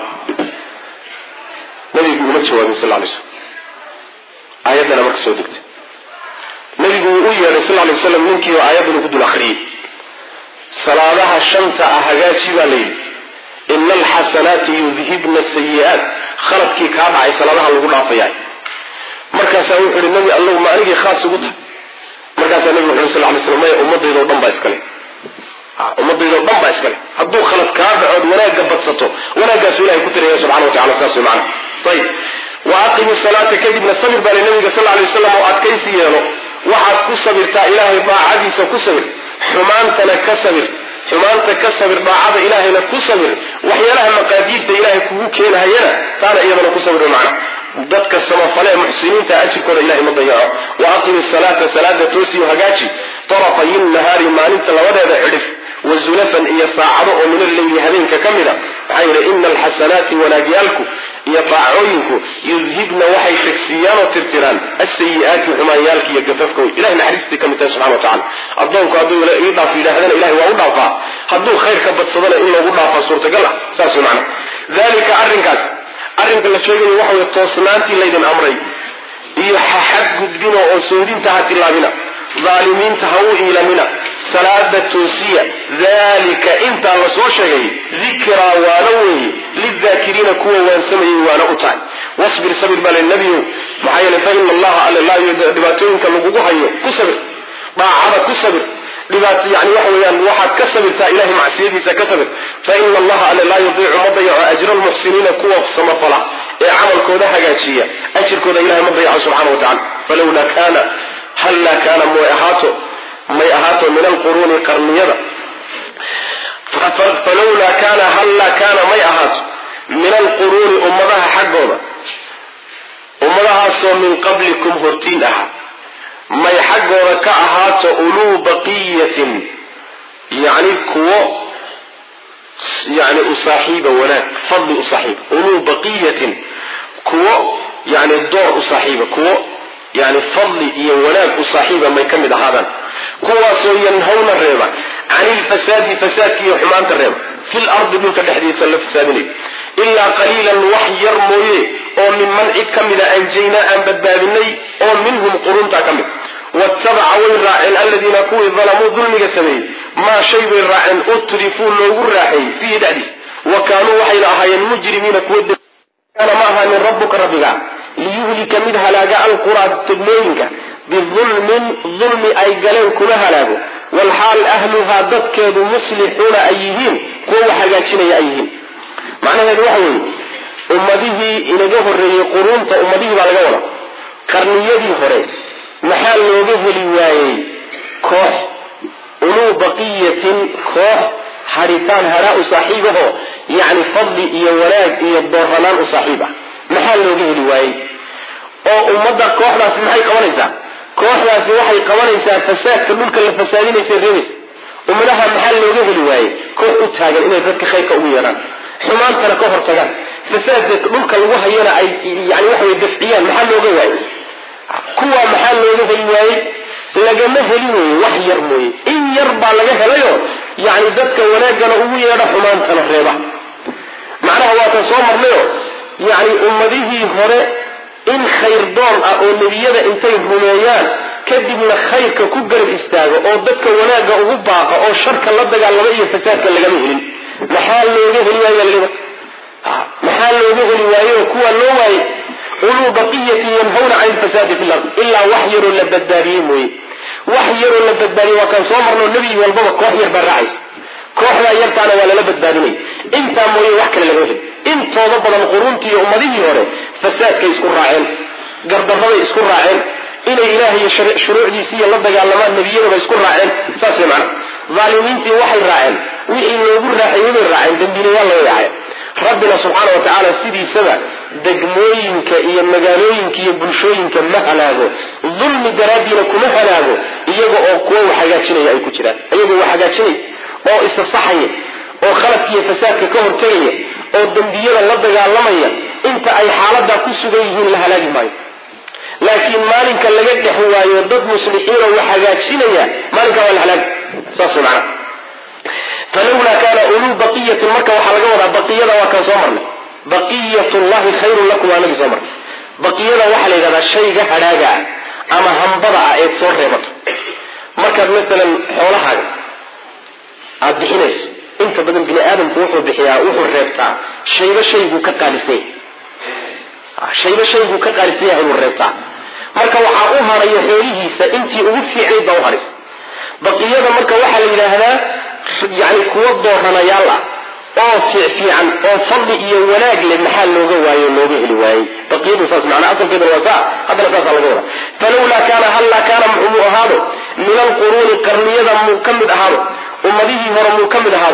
nabigu uma jawaabin sallallahu alayhi wasallam aayadana marka soo degtay nabigu uu yeedhay sallallahu alayhi wasallam ninkii oo aayadana ku dul akhriyay salaadaha 5 ah hagaaji baa layidhi ina alxasanaati yudhibna asayi'aat khaladkii kaa dhacay salaadaha lagu dhaafayaa markaasaa wuxuu yidhi nabi allow ma anigii khaas ugu tahay markaasaa nabigu wuxuu sallallahu alayhi wasallam maya ummadayda oo dhan baa iskale ummadayda oo dhan baa iskale hadduu khalad kaa dhacood wanaagga badsato wanaaggaasuu ilahay ku tiraya subxana wa tacala saas way macana ayib wa aqimu salaata kadibna sabir baa nabiga sallallahu alayhi wasallam oo adkaysi yeelo waxaad ku sabirtaa ilaahay daacadiisa ku sabir xumaantana ka sabir xumaanta ka sabir daacada ilaahayna ku sabir waxyaalaha maqaadiirta ilaahay kugu keenahayana taana iyadana ku sabir macna dadka samafale muxsiniinta ajirkooda ilaahay ma dayaco wa aqimi salata salada toosiyo hagaaji tarafayn nahari maalinta labadeeda cidhif wazulafan iyo saacado oo min al-layli habeenka kamida waxaa yidhi ina alxasanaati wanaagyaalku iyo daacooyinku yudhibna waxay tagsiyaan oo tirtiraan asayi-aati xumaanyaalka iyo gafafka wey ilahay naxariistii ka mid tahay subxana wa tacala addoonku hadduu ii dhaaf yidhaahdana ilahay waa u dhaafaa hadduu khayr ka badsadana in loogu dhaafaa suurtagal ah saas wey macana dalika arrinka la sheegayo waxa wey toosnaantii laydin amray iyo xadgudbina oo soodinta ha tilaabina aalimiinta ha u iilamina salaada toosiya dalika intaa la soo sheegay dikraa waana weeye lidaakiriina kuwa waansamayay waana u tahay wasbir sabir baa linabiyow maxaa yeele fa ina allaha alla dhibaatooyinka lagugu hayo ku sabir daacada ku sabir dhibaato yani waxa weeyaan waxaad ka sabirtaa ilahay macsiyadiisa ka sabir fa ina allaha alla laa yudiicu ma dayaco ajra almuxsiniina kuwa samafala ee camalkooda hagaajiya ajirkooda ilahay ma dayaco subxana wa tacala falawlaa kaana hallaa kaana may ahaato min alquruuni qarniyada falawlaa kaana hallaa kaana may ahaato min alquruuni ummadaha xaggooda ummadahaasoo min qablikum hortiin ahaa may xaggooda ka ahaato uluu baqiyatin yani kuwo yani u saaxiiba wanaag fadli u saaxiiba uluu baqiyatin kuwo yani door u saaxiiba kuwo yani fadli iyo wanaag u saaxiiba may ka mid ahaadaan kuwaasoo yanhawna reeba cani ilfasaadi fasaadka iyo xumaanta reeba fil ardi dhulka dhexdiisa la fasaadinayo ilaa qaliilan wax yar mooye oo minman cid ka mida anjaynaa aan badbaadinay oo minhum quruntaa ka mid wattabaca way raaceen aladiina kuwii dalamuu dulmiga sameeyey maa shay bay raaceen utrifuu loogu raaxeeyey fiihi dhexdiis wa kaanuu waxayna ahaayeen mujrimiina kuwa kaana ma ahaanin rabbuka rabbiga liyuhlika mid halaaga alquraa tuglooyinka bidulmin dulmi ay galeen kuna halaago walxaal ahluhaa dadkeedu muslixuuna ay yihiin kuwa wax hagaajinaya ay yihiin macnaheedu waxa weeye ummadihii inaga horreeyey quruunta ummadihii baa laga wada qarniyadii hore maxaa looga heli waayey koox uluu baqiyatin koox haritaan haraa u saaxiibaho yacni fadli iyo wanaag iyo doorranaan u saaxiib ah maxaa looga heli waayey oo ummadda kooxdaasi maxay qabanaysaa kooxdaasi waxay qabanaysaa fasaadka dhulka la fasaadinaysa reebaysa ummadaha maxaa looga heli waayey koox u taagan inay dadka khayrka ugu yeedhaan xumaantana ka hortagaan fasaadka dhulka lagu hayana ay yani waxaway dafciyaan maxaa looga waayey kuwa maxaa looga heli waayey lagama heli weeye wax yar mooye in yar baa laga helayo yani dadka wanaagana ugu yeedha xumaantana reeba macnaha waa kan soo marnayo yani ummadihii hore in khayr doon ah oo nebiyada intay rumeeyaan kadibna khayrka ku garab istaago oo dadka wanaagga ugu baaqa oo sharka la dagaalamo iyo fasaadka lagama helin maxaa looga heli waayo maxaa looga heli waayo kuwa loo waayey uluu baqiyatin yanhawna can ilfasaadi fi lard ilaa wax yaroo la badbaadiyey mooye wax yaroo la badbaadiyey waa kan soo marno nebi walbaba koox yar baa raacaysa kooxdaa yartaana waa lala badbaadinay intaa mooye wax kale laga heli intooda badan quruntii iyo ummadihii hore fasaadkay isku raaceen gardarraday isku raaceen inay ilaahay iyo shuruucdiisiiyo la dagaalamaan nebiyadaba isku raaceen saas way macana aalimiintii waxay raaceen wixii loogu raaxeeyey bay raaceen dambiilayaal loo yaacay rabbina subxaana wa tacaala sidiisaba degmooyinka iyo magaalooyinka iyo bulshooyinka ma halaago dulmi daraaddiina kuma halaago iyaga oo kuwa wax hagaajinaya ay ku jiraan iyagoo wax hagaajinaya oo isasaxaya oo khaladka iyo fasaadka ka hortegaya oo dembiyada la dagaalamaya inta ay xaaladaa ku sugan yihiin la halaagi maayo laakiin maalinka laga dhex waayo dad muslixiina wax hagaajinaya maalinkaa waa la halaagi saas macana falawlaa kaana uluu baqiyatin marka waxaa laga wadaa baqiyada waa kan soo marnay baqiyat llahi khayrun lakum waa nagi soo marnay baqiyada waxaa la yidhahdaa shayga hadhaaga ah ama hambada ah eed soo reebato markaad maalan xoolahaaga aada bixinayso inta badan bini aadamku wuxuu bixiyaa wuxuu reebtaa shayba shayguu ka qaalisay shayba shayguu ka qaalisan yahay inuu reebtaa marka waxaa u harayo xoolihiisa intii ugu fiicnayd baa u haraysa baqiyada marka waxaa la yidhaahdaa yani kuwa dooranayaal ah oo fiican oo fadli iyo wanaag leh maxaa looga waayo looga heli waayey baqiyadu saas macnaa asalkeedana waa saa haddana saasaa laga wada falawlaa kaana hallaa kaana muxuu mu ahaado min alquruuni qarniyada muu ka mid ahaado ummadihii hore muu ka mid ahaado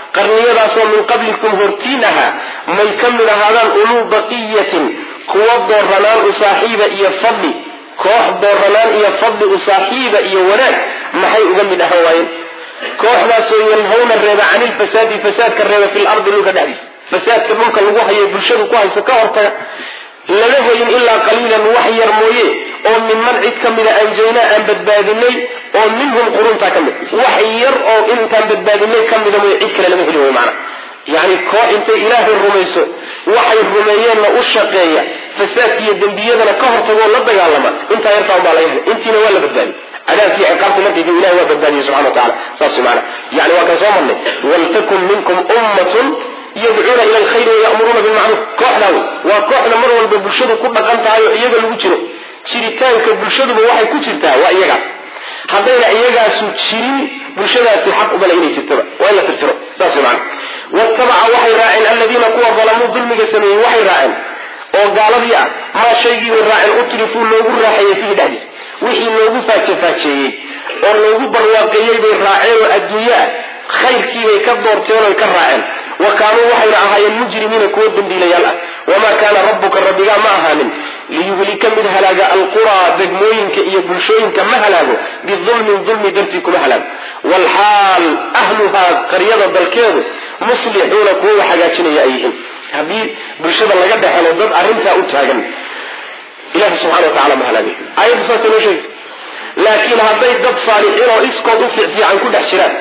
qarniyadaasoo min qablikum hortiinaha may ka mid ahaadaan uluu baqiyatin kuwa dooranaan u saaxiiba iyo fadli koox dooranaan iyo fadli u saaxiiba iyo wanaag maxay uga mid ahaan waayeen kooxdaasoo yanhawna reeba canilfasaadi fasaadka reeba fil ardi dhulka dhexdiisa fasaadka dhulka lagu hayo bulshadu ku hayso ka hortaga laga helin ilaa qaliilan wax yar mooye oo minman cid ka mida anjaynaa aan badbaadinay oo minhum quruntaa ka mid wax yar oo intaan badbaadinay ka mida mooye cid kale lama heli way macna yani koox intay ilaahay rumayso waxay rumeeyeenna u shaqeeya fasaadka iyo dembiyadana ka hortagoo la dagaalama intaa yartaa unbaa laga helay intiina waa la badbaadiy cadaabkii ciqaabta markayga ilahay waa badbaadiyey subxana wa tacala saas maana yani waa kan soo marnay waltakun minkum ummatun yadcuuna ila alkhayri wayamuruuna bilmacruuf kooxdaa wey waa kooxda mar walba bulshadu ku dhaqan tahay oo iyaga lagu jiro jiritaanka bulshaduba waxay ku jirtaa waa iyagaas haddayna iyagaasu jirin bulshadaasi xaq ubala inay jirtaba waa in la tirtiro saas wey maana watabaca waxay raaceen aladiina kuwa dalamuu dulmiga sameeyey waxay raaceen oo gaaladii ah maa shaygii way raaceen utrifuu loogu raaxeeyey fihi dhexdiisa wixii loogu faajafaajeeyey oo loogu barwaaqeeyey bay raaceen oo adduunye ah khayrkiibay ka doorteen oy ka raaceen wa kaanuu waxayna ahaayeen mujrimiina kuwo dambiilayaal ah wamaa kaana rabbuka rabbigaa ma ahaanin liyuhlika mid halaaga alquraa degmooyinka iyo bulshooyinka ma halaago bidulmin dulmi dartii kuma halaago walxaal ahluhaa qaryada dalkeedu muslixuuna kuwo wax hagaajinaya ay yihiin haddii bulshada laga dhexelo dad arrintaa u taagan ilahi subxana wa tacala ma halaagay aayaddu saasa noo sheegaysa laakiin hadday dad saalixiin oo iskood u fiican ku dhex jiraan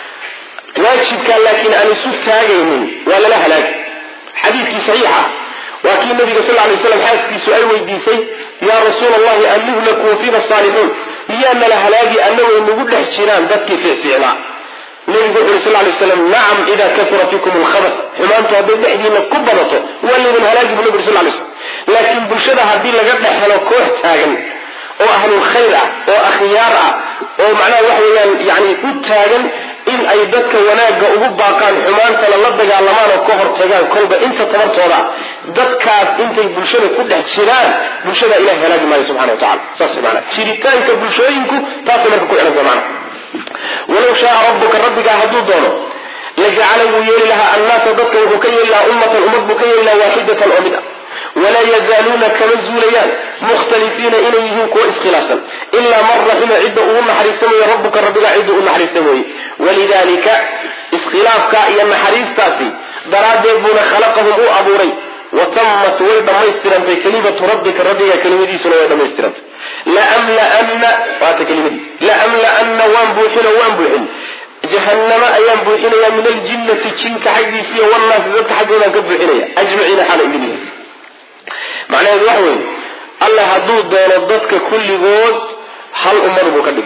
waajibkaa laakiin aan isu taagaynin waa lala halaagay xadiidkii saxiixa waa kii nabiga sal lay slam xaaskiisu ay weydiisay yaa rasuula allahi an nuhlaku wafiina saalixuun miyaa nala halaagi annagoo nagu dhex jiraan dadkii fiicfiicnaa nabigu wuxu uri sal lay slam nacam ida kasura fikum alkhabat xumaantu hadday dhexdiina ku badato waa laydin halaagi bu nabi uri sal lay slam laakiin bulshada haddii laga dhex helo koox taagan oo ahlulkhayr ah oo akhyaar ah oo macnaha waxa weeyaan yani u taagan in ay dadka wanaagga ugu baaqaan xumaantana la dagaalamaan oo ka hortagaan kolba inta tabartooda dadkaas intay bulshada ku dhex jiraan bulshada ilahi halaagi maayo subxana wa tacala saas maana jiritaanka bulshooyinku taasay marka ku xidhanta macna walow shaaa rabbuka rabbigaa hadduu doono lajacala wuu yeeli lahaa annaasa dadka wuxuu ka yeeli lahaa ummatan ummad buu ka yeeli lahaa waaxidatan oo mid ah walaa yazaaluuna kama zuulayaan mukhtalifiina inay yihiin kuwa iskhilaafsan ilaa man raxima cidda ugu naxariisanayo rabbuka rabbigaa cidda u naxariista mooye walidaalika iskhilaafka iyo naxariistaasi daraaddeed buuna khalaqahum u abuuray watamat way dhammaystirantay kelimatu rabbika rabbiga kelimadiisuna way dhammaystirantay laamlaana waata kelimadii laamlaana waan buuxin jahannama ayaan buuxinaya min aljinnati jinka xaggiisa iyo wannaasi dadka xaggoodaan ka buuxinaya ajmaciina xaala idin yahay macnaheedu waxa weeye alla hadduu doono dadka kulligood hal ummad buu ka dhigi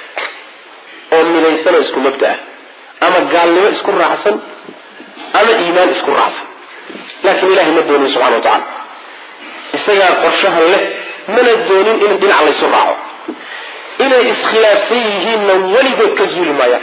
lahaa oo midaysanoo isku mabda ah ama gaalnimo isku raacsan ama iimaan isku raacsan laakiin ilahay ma doonin subxana wa tacala isagaa qorshahan leh mana doonin in dhinac laysu raaco inay iskhilaafsan yihiinna weligood ka zuuli maayaan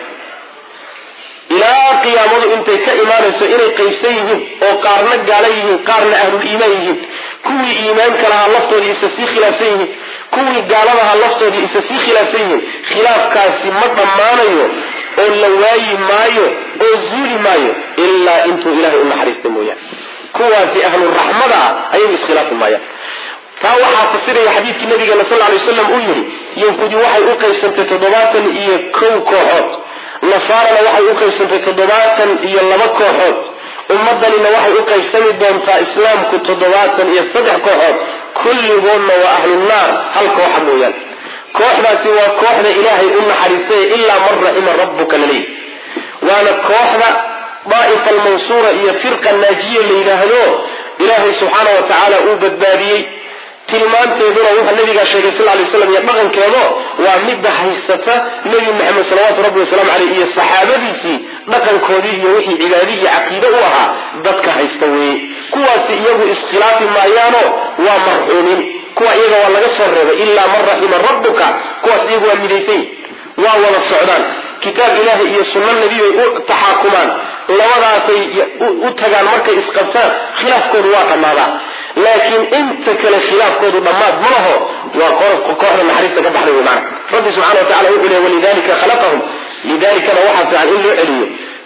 ilaa qiyaamadu intay ka imaanayso inay qaybsan yihiin oo qaarna gaala yihiin qaarna ahluliimaan yihiin kuwii iimaanka lahaa laftoodii isa sii khilaafsan yihiin kuwii gaaladahaa laftoodii isa sii khilaafsan yihiin khilaafkaasi ma dhammaanayo oo la waayi maayo oo zuuli maayo ilaa intuu ilahay u naxariista mooyaane kuwaasi ahluraxmada ah ayagu iskhilaafi maayaan taa waxaa fasiraya xadiidkii nabigeena sal lay wasalam uu yidhi yahuudi waxay u qaybsantay 71 kooxood nasaarana waxay u qaybsantay 72 kooxood ummadanina waxay u qaybsami doontaa islaamku 73 kooxood kulligoodna waa ahlunaar hal kooxa mooyaane kooxdaasi waa kooxda ilaahay u naxariistay ilaa man raxima rabbuka laley waana kooxda daa'ifa almansuura iyo firqa naajiya la yidhaahdo ilaahay subxaana wa tacaala uu badbaadiyey tilmaanteeduna wuxuu nabigaa sheegay sal lay slam iyo dhaqankeedo waa midda haysata nebi maxamed salawaatu rabbi wasalaamu caleyh iyo saxaabadiisii dhaqankoodii iyo wixii cibaadii iyo caqiide u ahaa dadka haysta weeye kuwaasi iyagu iskhilaafi maayaano waa marxuumin kuwa iyaga waa laga soo reebay ilaa man raxima rabbuka kuwaas iyagu waa midaysan waa wada socdaan kitaab ilaahay iyo sunno nebi bay u taxaakumaan labadaasay u tagaan markay isqabtaan khilaafkoodu waa dhammaadaa laakiin inta kale khilaafkoodu dhammaad ma laho waa kooxda naxariista ka baxday wey maana rabbi subxana wa tacala wuxuu leey walidalika khalaqahum lidalikana waxaa fiican in loo celiyo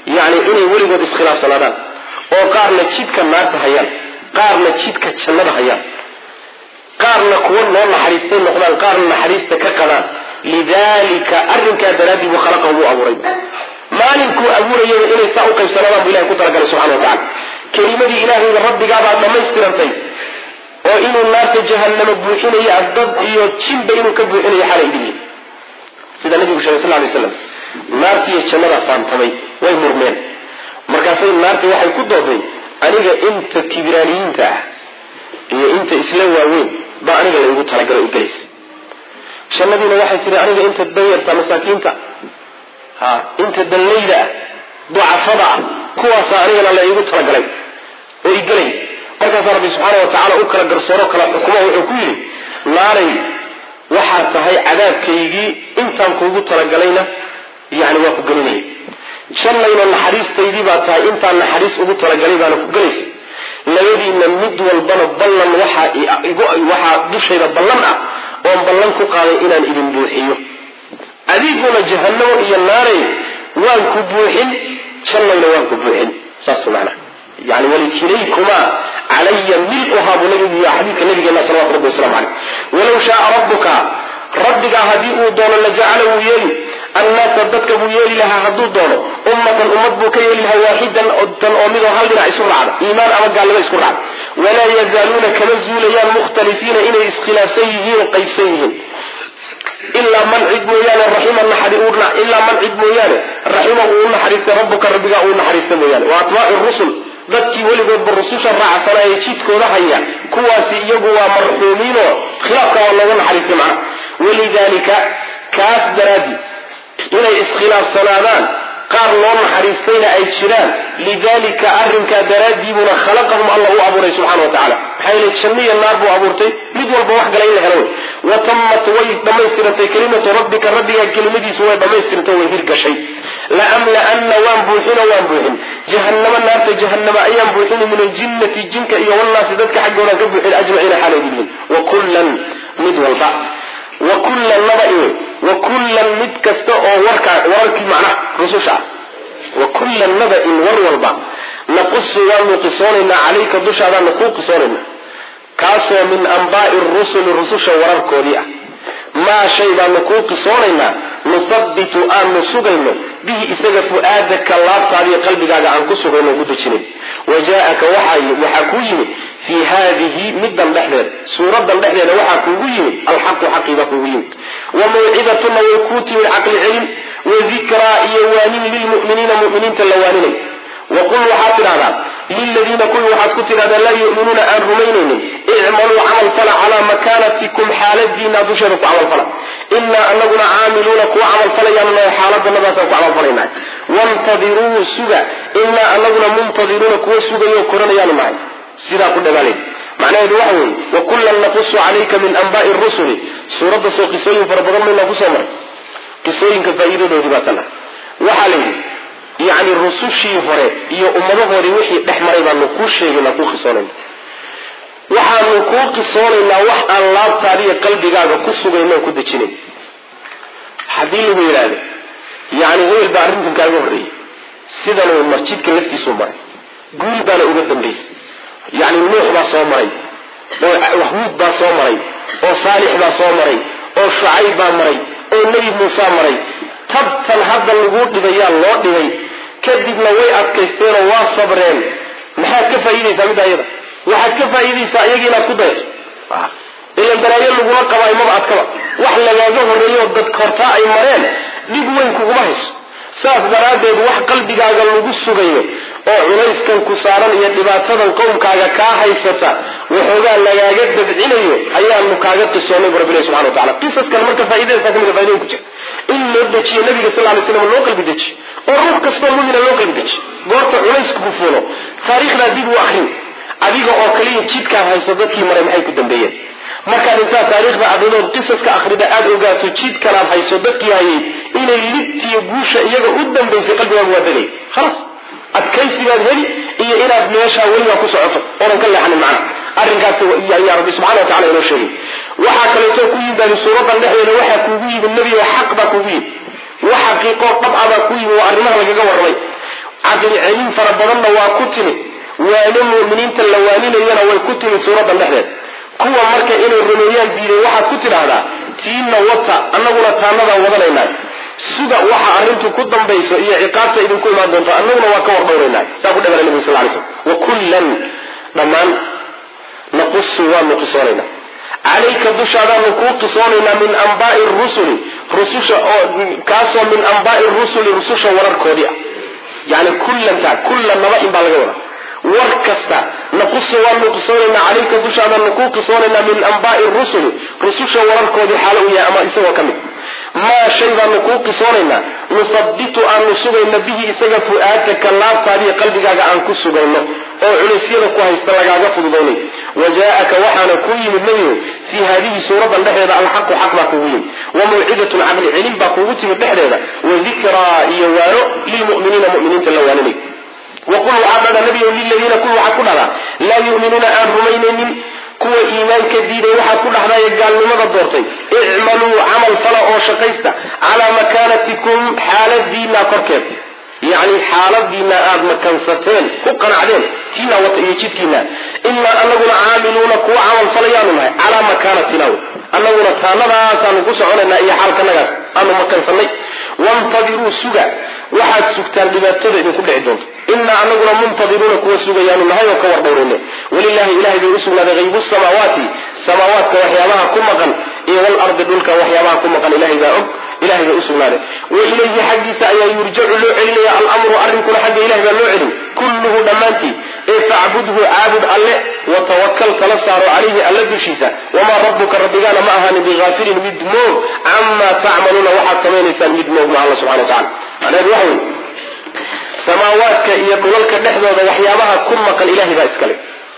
يعني إني ولقد إسخلاف صلاة أو قارنا جدك النار هيان قارنا جدك الجنة هيان قارنا كون نور حريستين نقول قارنا حريست كقنا لذلك أرنك درادي وخلقه أبو ريب مالك أبو ريب إني سأوقف سلام بالله كتر سبحانه وتعالى كلمة إلهي ربي قابل ما يسترنتين وإنه النار جهنم بوحين يعذب يوتشين بإنه كبوحين يحال إليه سيدنا النبي صلى الله عليه وسلم النار تيجنبها فانتمي ويمرمين مركزين النار وحي كدوبي أنيقا إنت كبرانيين تاع هي إنت إسلام وين با أنيقا لأيقو تلقى الإبليس عشان نبينا واحد تري أنيقا إنت تبير تا مساكين تا إنت دليلة ضعفضع كواسا أنيقا لأيقو تلقى وإيقلي مركز ربي سبحانه وتعالى أكرا قرصورو كلا حكومه وحكويري ناري waxaa tahay cadaabkaygii intaan kuugu talagaleyna yani waa ku gelinay shallayna naxariistaydii baa tahay intaan naxariis ugu talagalay baana ku gelaysa labadiina mid walbana ballan waxaa dushayda ballan ah oon ballan ku qaaday inaan idin buuxiyo adiguna jahannamo iyo naaray waan ku buuxin shallayna waan ku buuxin saas macna yani walikilaykuma علي ملؤها بنبي حديث النبي صلى الله عليه وسلم ولو شاء ربك هديء دون لجعله يلي الناس ضدك يلي لها هدو دون أمة بك يلي لها واحدا تنأمضها هلنا إسرعا إيمان أمد قال لها إسرعا ولا يزالون كمزوليان مختلفين إلى إسخلافيهم وقيسيهم إلا من عد مويان الرحيم النحريورنا إلا من عد مويان الرحيم أقولنا حريث ربك أقولنا حريث مويان وأطواء الرسل dadkii weligood rususha raacsanaya jidkooda haya kuwaasi iyagu waa marxuumiin oo khilaafka waa looga naxariistay macna walidaalika kaas daraadi inay iskhilaafsanaadaan qaar loo naxariistayna ay jiraan lidaalika arrinka daraadiibuna khalaqahum allah u abuuray subxaana watacaala maxaa yeelay janno iyo naar buu abuurtay mid walba wax gala in la helo wa tammat way dhammaystirantay kelimatu rabbika rabbiga kelimadiisu way dhammaystirantay way hirgashay لأملأن وان جهنم النار جهنم أيام بوحين من الجنة جنك والناس ذاتك حق ولا كبوح الأجمعين حالي بهم وكلا مدول بعض وكلا نبئ وكلا مدكستاء وركي معناه رسوشا وكلا نبئ ورول بعض نقص ونقصوننا عليك دشا نقول قصوننا كاسو من أنباء الرسوشا وركوليا ما شيء نقول قصوننا نصدت أن نسوغينه به إساق فؤادك الله تعالى قلبك عن كسوغينه قدشنه وجاءك وحكوين في هذه مدى اللحظة سورة اللحظة وحكوين الحق حقيبة كوين وموعظة ويكوت من عقل علم وذكرى يوانين للمؤمنين مؤمنين تلوانين وقل وحاطر هذا للذين كل واحد كتر هذا لا يؤمنون أن رمينهم اعملوا عمل فلا على مكانتكم حالة دينا دشركوا عمل فلا إنا أننا عاملون كوا عمل فلا يعني حالة النباتة عمل فلا وانتظروا سوغا إنا أننا منتظرون كوا سوغا يوكرون يعني معي سيدا كل ذلك معناه الوحي وكلا نقص عليك من أنباء الرسل سورة سوء قصوين فربضم من نقص أمر قصوين كفائدة دهباتنا وحاليه يعني الرسول شيء فرق iyo ummadahoodi wixii dhaxmaray baan ku sheegay ku qisoonay waxaan ku qisoonayna wax aan laabtaada iyo qalbigaaga ku sugayno ku dajinay hadii lagu yiraahdo yani heel baa arrintan kaaga horreeyay sida loo masjidka laftiisu maray guul baa uga dambeysay yani nuux baa soo maray oo wahuud baa soo maray oo saalix baa soo maray oo shucayb baa maray oo nabi muusa maray tabtan hadda lagu dhigayaa loo dhigay kadibna way adkaysteen oo waa sabreen maxaad ka faa'iideysaa mid ayada waxaad ka faa'iideysaa iyaga inaad ku dayto ila daraayo lagula qabay ma adkaba wax lagaaga horreeyo dad korta ay mareen dib weyn kuguma hayso saas daraadeed wax qalbigaaga lagu sugayo oo culayskan ku saaran iyo dhibaatadan qowmkaaga ka haysata waxoogaa lagaaga dabcinayo ayaanu kaaga qisoonay rabbi subhanahu wa ta'ala qisaskan marka faa'iideysa kamid faa'iido ku jira in loo dajiyo nabiga sallallahu alayhi wasallam loo qalbi dajiyo oo ruux kasta muumina loo qalbi dajiyo goorta culaysku ku fuulo taariikhda dib u akhrin adiga oo kaliya jidka hayso dadkii maray maxay ku dambeeyeen marka inta taariikhda adood qisaska akhrida aad ogaato jidka aad hayso dadkii hayay inay libtiyo guusha iyaga u dambeysay qalbigaaga waa dagay خلاص adkaysigaad heli iyo inaad meesha weliba ku socoto oo ka leexan macna arrinkaas ya rabbi subhanahu wa ta'ala inoo sheegay waxa kale oo ku yimid suurada dhexdeeda waxa kuugu yimid nabiga xaq ba kuugu yimid waxa xaqiiqo qab aba ku yimid waa arrimaha lagaga warramay caqli celin fara badanna waa ku timid waana mu'miniinta la waaninayana way ku timid suuradan dhexdeed kuwa marka inay rumeeyaan diiday waxaad ku tidhaahdaa tiina wata annaguna taanadaan wadanaynaa sida waxa arrintu ku dambayso iyo ciqaabta idinku imaan doonto annaguna waa ka wardhowraynaa saa ku dhagala nabiga sal alay slam wa kullan dhammaan naqusu waanu qisoonaynaa calayka dushaadaanu kuu qisoonaynaa min anbaa'i rusuli rususha oo kaasoo min anbaa'i rusuli rususha wararkoodii ah yani kulla naba-in baa laga wadaa war kasta naqusu waanu qisoonaynaa calayka dushaadaanu kuu qisoonaynaa min anbaa'i rusuli rususha wararkoodii xaalo u yahay ama isagoo ka mid maa shay baanu kuu qisoonaynaa nusabitu aanu sugayna bihi isaga fu-aadka laabtaadiiyo qalbigaaga aan ku sugayno oo culeysyada ku haysta lagaaga fududaynay wajaa'aka waxaana kuu yimid nebigu fii haadihi suuradan dhexdeeda alxaqu xaq baa kugu yimid wa mawcidatun caqli celin baa kuugu timid dhexdeeda wadikraa iyo waano lilmu'miniina mu'miniinta la waaninay waqul waxaa dhada nebigo liladiina kuwa waxaad ku dhahdaa laa yu'minuuna aan rumaynaynin kuwa iimaanka diiday waxaad ku dhahdaaye gaalnimada doortay icmaluu camal fala oo shaqaysta calaa makaanatikum xaaladiina korkeed yacni xaaladiina aada makansateen ku qanacdeen tiina wata iyo jidkiina inaa anaguna caamiluuna kuwa camal falayaanu nahay calaa makaanatina annaguna taanadaasaanu ku soconaynaa iyo xaalkanagaas aanu makansanay wantadiruu suga waxaad sugtaan dhibaatada idinku dhici doonto inaa anaguna muntadiruuna kuwa sugayaanu nahay oo ka wardhowrayne walilahi ilahay bay usugnaaday haybu samaawaati samaawaadka waxyaabaha ku maqan iyo walardi dhulka waxyaabaha ku maqan ilahay baa og ilahay bay usugnaaday wa ilayhi xaggiisa ayaa yurjacu loo celinaya alamru arrinkuna xagga ilahay baa loo celin kulluhu dhammaantii ee facbudhu caabud alle watawakal tala saaro calayhi alla dushiisa wamaa rabbuka rabbigaana ma ahaanin bigaafilin mid moog camaa tacmaluuna waxaad samaynaysaan mid moog ma alla subxana watacala macnaheedu waxa wey samaawaadka iyo dhulalka dhexdooda waxyaabaha ku maqan ilahay baa iskale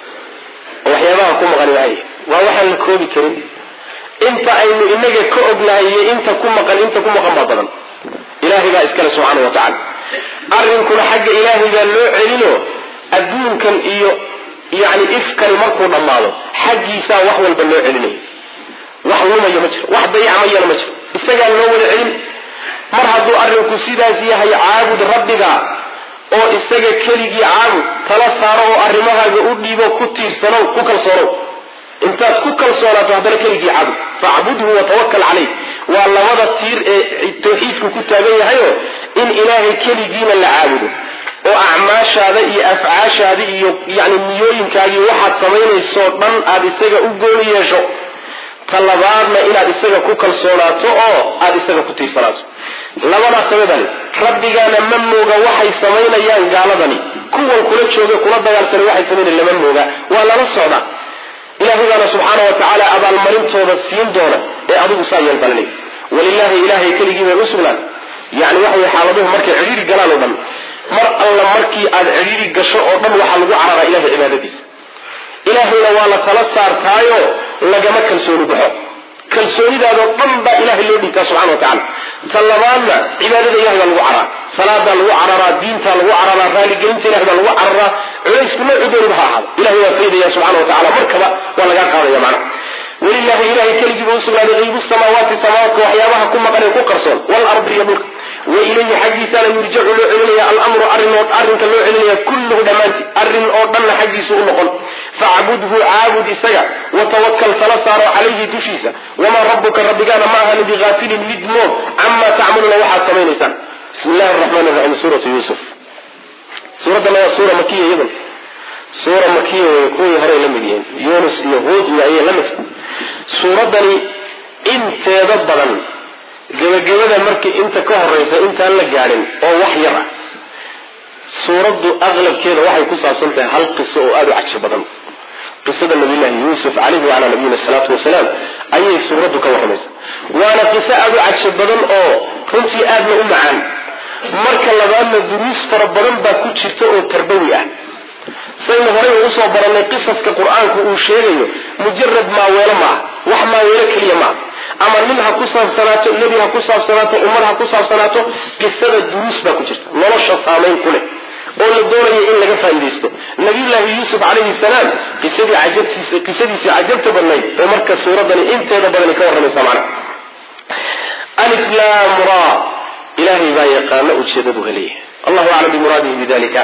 waxyaabaha ku maqan ilahay waa waxaan la koobi karin inta aynu inaga ka ognahay iyo inta ku maqan baa badan ilahay baa iskale subxaana wa tacala arrinkuna xagga ilaahay baa loo celino adduunkan iyo yani ifkani markuu dhammaado xaggiisaa wax walba loo celinayo wax lumaya ma jiro wax dayacamayana ma jiro isagaa loo wada celin mar hadduu arrinku sidaas yahay caabud rabbiga oo isaga keligii caabud tala saaro oo arrimahaaga u dhiibo ku tiirsanow ku kalsoonow intaad ku kalsoonaato haddana keligii caabud facbudhu watawakal calayh waa labada tiir ee tawxiidku ku taagan yahayo in ilaahay keligiina la caabudo oo acmaashaada iyo afcaashaada iyo yani niyooyinkaagii waxaad samaynaysoo dhan aada isaga u gooni yeesho talabaadna inaad isaga ku kalsoonaato oo aada isaga ku tiirsanaato labadaas sababale rabbigaana ma mooga waxay samaynayaan gaaladani kuwan kula jooga kula dagaalsanay waxay samaynayan lama mooga waa lala socda ilahay baana subxaana wa tacaala abaalmarintooda siin doona ee adigu saa yeel balanay walilahi ilahay keligii bay usugnaatay yani waxa way xaaladuhu markay cidhiiri galaan oo dhan mar alla markii aad cidhiiri gasho oo dhan waxaa lagu cararaa ilahay cibaadadiisa ilahayna waa la tala saartaayo lagama kalsooni baxo kalsoonidaadoo dhan baa ilahay loo dhiibtaa subxana wa tacala talabaadna cibaadada ilahay baa lagu cararaa salaadaa lagu cararaa diintaa lagu cararaa raaligelinta ilahay baa lagu cararaa culaysku noocu dooniba ha ahaado ilahay waa faydaya subxana wa tacala markaba waa lagaa qaadaya macnaha walilahi ilahay keligii buu usugnaaday haybu samaawaati samaawaadka waxyaabaha ku maqan ee ku qarsoon walardi iyo dhulka wa ilayhi xaggiisaana yurjacu loo celinaya alamru arrinka loo celinaya kulluhu dhammaantii arrin oo dhanna xaggiisu u noqon facbudhu caabud isaga watawakal tala saaro calayhi dushiisa wamaa rabbuka rabbigaana ma ahanin bigaafilin mid moog camaa tacmaluuna waxaad samaynaysaan bismi illahi araxmaan iraxiim suuratu yuusuf suuraddana waa suura makiya iyadan suura makiya wey kuwii horey la mid yihiin yunus iyo huud iyo ayay la mid suuraddani inteeda badan gebagabada markii inta ka horeysa intaan la gaadhin oo wax yar ah suuraddu aqlabkeeda waxay ku saabsan tahay hal qiso oo aada u caji badan qisada nabiyullaahi yuusuf calayhi wacalaa nabiyina asalaatu wasalaam ayay suuraddu ka warramaysa waana qiso aada u caji badan oo runtii aadna u macaan marka labaadna duruus fara badan baa ku jirta oo tarbawi ah saynu horey ugu soo barannay qisaska qur-aanku uu sheegayo mujarad maaweelo ma ah wax maaweelo keliya ma ah ama nin ha ku saabsanaato nebi ha ku saabsanaato ummad ha ku saabsanaato qisada duruus baa ku jirta nolosha saamayn ku leh oo la doonayo in laga faa'iidaysto nabiyullaahi yuusuf calayhi salaam qisadiisii cajabta badnayd oo marka suuraddani inteeda badani ka warramaysa macna alif laam ra ilaahay baa yaqaano ujeedadu helaya allahu aclam bimuraadihi bidalika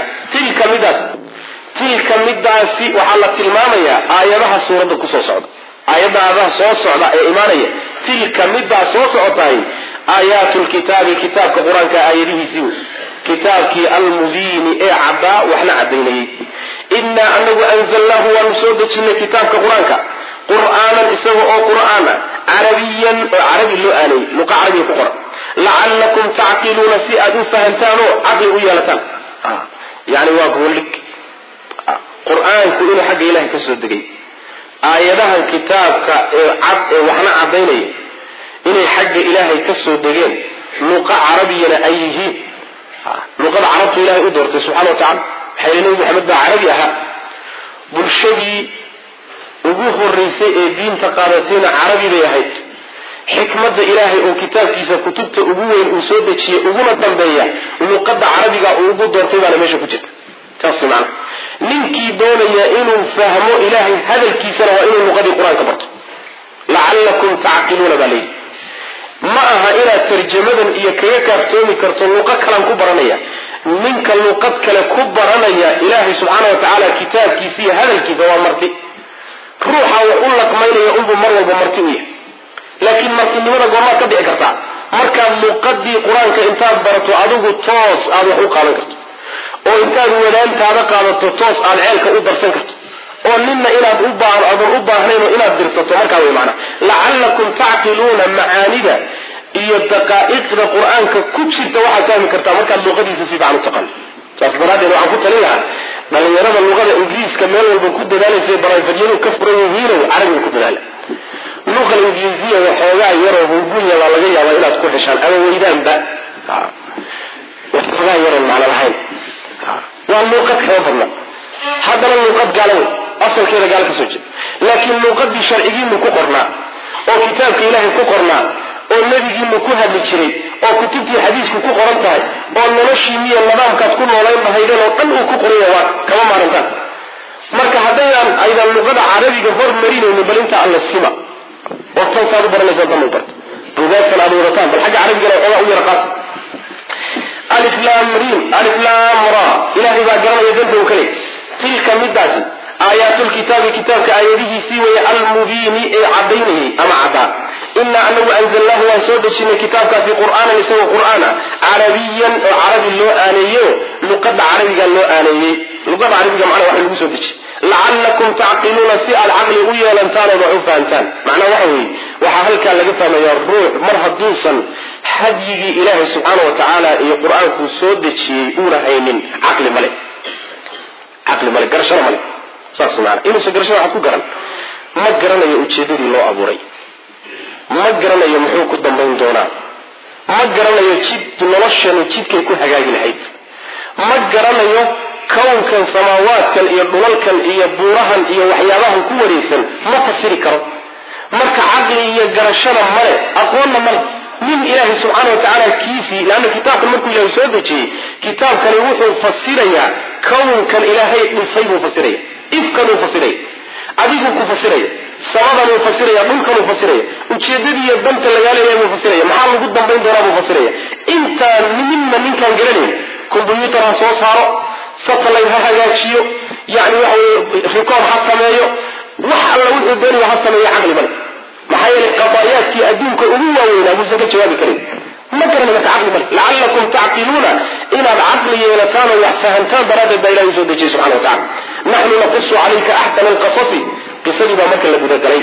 tilka midaasi waxaa la tilmaamayaa aayadaha suuradda kusoo socda aayadaha soo socda ee imaanaya tilka midaa soo socotahay aayaatu lkitaabi kitaabka qur-aanka aayadihiisii wey kitaabkii almubiini ee caddaa waxna cadaynayay innaa anagu anzalnaahu waanu soo dejinay kitaabka qur-aanka qur'aanan isaga oo qur'aana carabiyan oo carabi loo aanayay luqa carabiga ku qoran lacallakum tacqiluuna si aad u fahamtaan oo caqli u yeelataan yani waa goolig qur-aanku inuu xagga ilahay ka soo degay aayadahan kitaabka ee cad ee waxna cadaynaya inay xagga ilaahay ka soo degeen luqa carabiyana ay yihiin luqada carabtu ilahay u doortay subxana wa tacala maxaa yili nabi maxamed baa carabi ahaa bulshadii ugu horeysay ee diinta qaadatayna carabi bay ahayd xikmadda ilaahay oo kitaabkiisa kutubta ugu weyn uu soo dejiyey uguna dambeeya luqada carabiga uu ugu doortay baana meesha ku jirta taas macna ninkii doonaya inuu fahmo ilaahay hadalkiisana waa inuu luqadii qur-aanka barto lacallakum tacqiluuna baa layidhi ma aha inaad tarjamadan iyo kaga kaaftoomi karto luqo kalan ku baranaya ninka luqad kale ku baranaya ilaahay subxaana wa tacaala kitaabkiisa iyo hadalkiisa waa marti ruuxa wax u laqmaynaya unbuu mar walba marti u yahay laakiin martinimada goormaad ka dhici kartaa markaad luqadii qur-aanka intaad barato adigu toos aad wax u qaadan karto oo intaad wadaantaada qaadato toos aad ceelka u darsan karto oo ninna inaad adan u baahnayn oo inaad dirsato markaa way macnaa lacallakum tacqiluuna macaanida iyo daqaa'iqda qur-aanka ku jirta waxaad fahmi kartaa markaad luqadiisa si fiican u taqaano saas daraaddeed waxaan ku talin lahaa dhalinyarada luqada ingiriiska meel walba ku dadaalaysa barayfadyadu ka furan yihiinow carabiga ku dadaala luqa ingiriisiya waxoogaa yaroo hungunya baa laga yaabaa inaad ku heshaan ama weydaanba waxoogaa yaroon macno lahayn waa luuqad kama badna haddana luuqad gaala wey asalkeeda gaala ka soo jeeda laakiin luuqadii sharcigiinu ku qornaa oo kitaabka ilaahay ku qornaa oo nebigiinu ku hadli jiray oo kutubtii xadiisku ku qoran tahay oo noloshiiniyo nidaamkaad ku noolayn lahaydeen oo dhan uu ku qoranya waa kama maarantaan marka haddayaan aydan luqada carabiga hormarinaynin bal inta alla sima oo tan saad u baranaysaan tan u barta buugaagtan aad wadataan bal xagga carabigana waxoogaa u yara qaata alif lam ra ilaahay baa garanaya danta uu ka leey tilka midaasi aayaatulkitaabi kitaabka aayadihiisii weeye almubiini ee cadaynayay ama caddaa inaa anagu anzalnaahu waan soo dejinay kitaabkaasi qur'aanan isagoo qur'aana carabiyan oo carabi loo aaneeyo luqada carabiga loo aaneeyey luqada carabiga macnaa waxa lagu soo dejiyey lacallakum tacqiluuna si aad caqli u yeelantaan oo wax u fahantaan macnaa waxa weeye waxaa halkaa laga fahmayaa ruux mar hadduusan hadyigii ilaahay subxaana wa tacaala iyo qur-aankuu soo dejiyey uuna haynin caqli male garashana male saas maana inuusan garashada waxaad ku garan ma garanayo ujeedadii loo abuuray ma garanayo muxuu ku dambayn doonaa ma garanayo noloshanu jidkay ku hagaagi lahayd ma garanayo kownkan samaawaadkan iyo dhulalkan iyo buurahan iyo waxyaabahan ku wareegsan ma fasiri karo marka caqli iyo garashada male aqoonna male nin ilaahay subxaana wa tacaala kiisii laanna kitaabkan markuu ilaahay soo dejiyey kitaabkani wuxuu fasirayaa kownkan ilaahay dhisay buu fasiraya ifkanuu fasiraya adiguu ku fasiraya samadanuu fasiraya dhulkanuu fasiraya ujeedadii iyo danta lagaa leeyahay buu fasiraya maxaa lagu dambayn doonaa buu fasiraya intaan ninna ninkaan garanayn combyuutar ha soo saaro satellite ha hagaajiyo yani waxa record ha sameeyo wax alla wuxuu doonaya ha sameeyo caqli male maxaa yeelay qadaayaadkii adduunka ugu waaweynaa muusan ka jawaabi karin ma garana marka caqli male lacallakum tacqiluuna inaad caqli yeelataan oo wax fahantaan daraaddeed baa ilahi usoo dejiyey subxana wa tacala naxnu naqusu calayka axsana alqasasi qisadii baa marka la gudagalay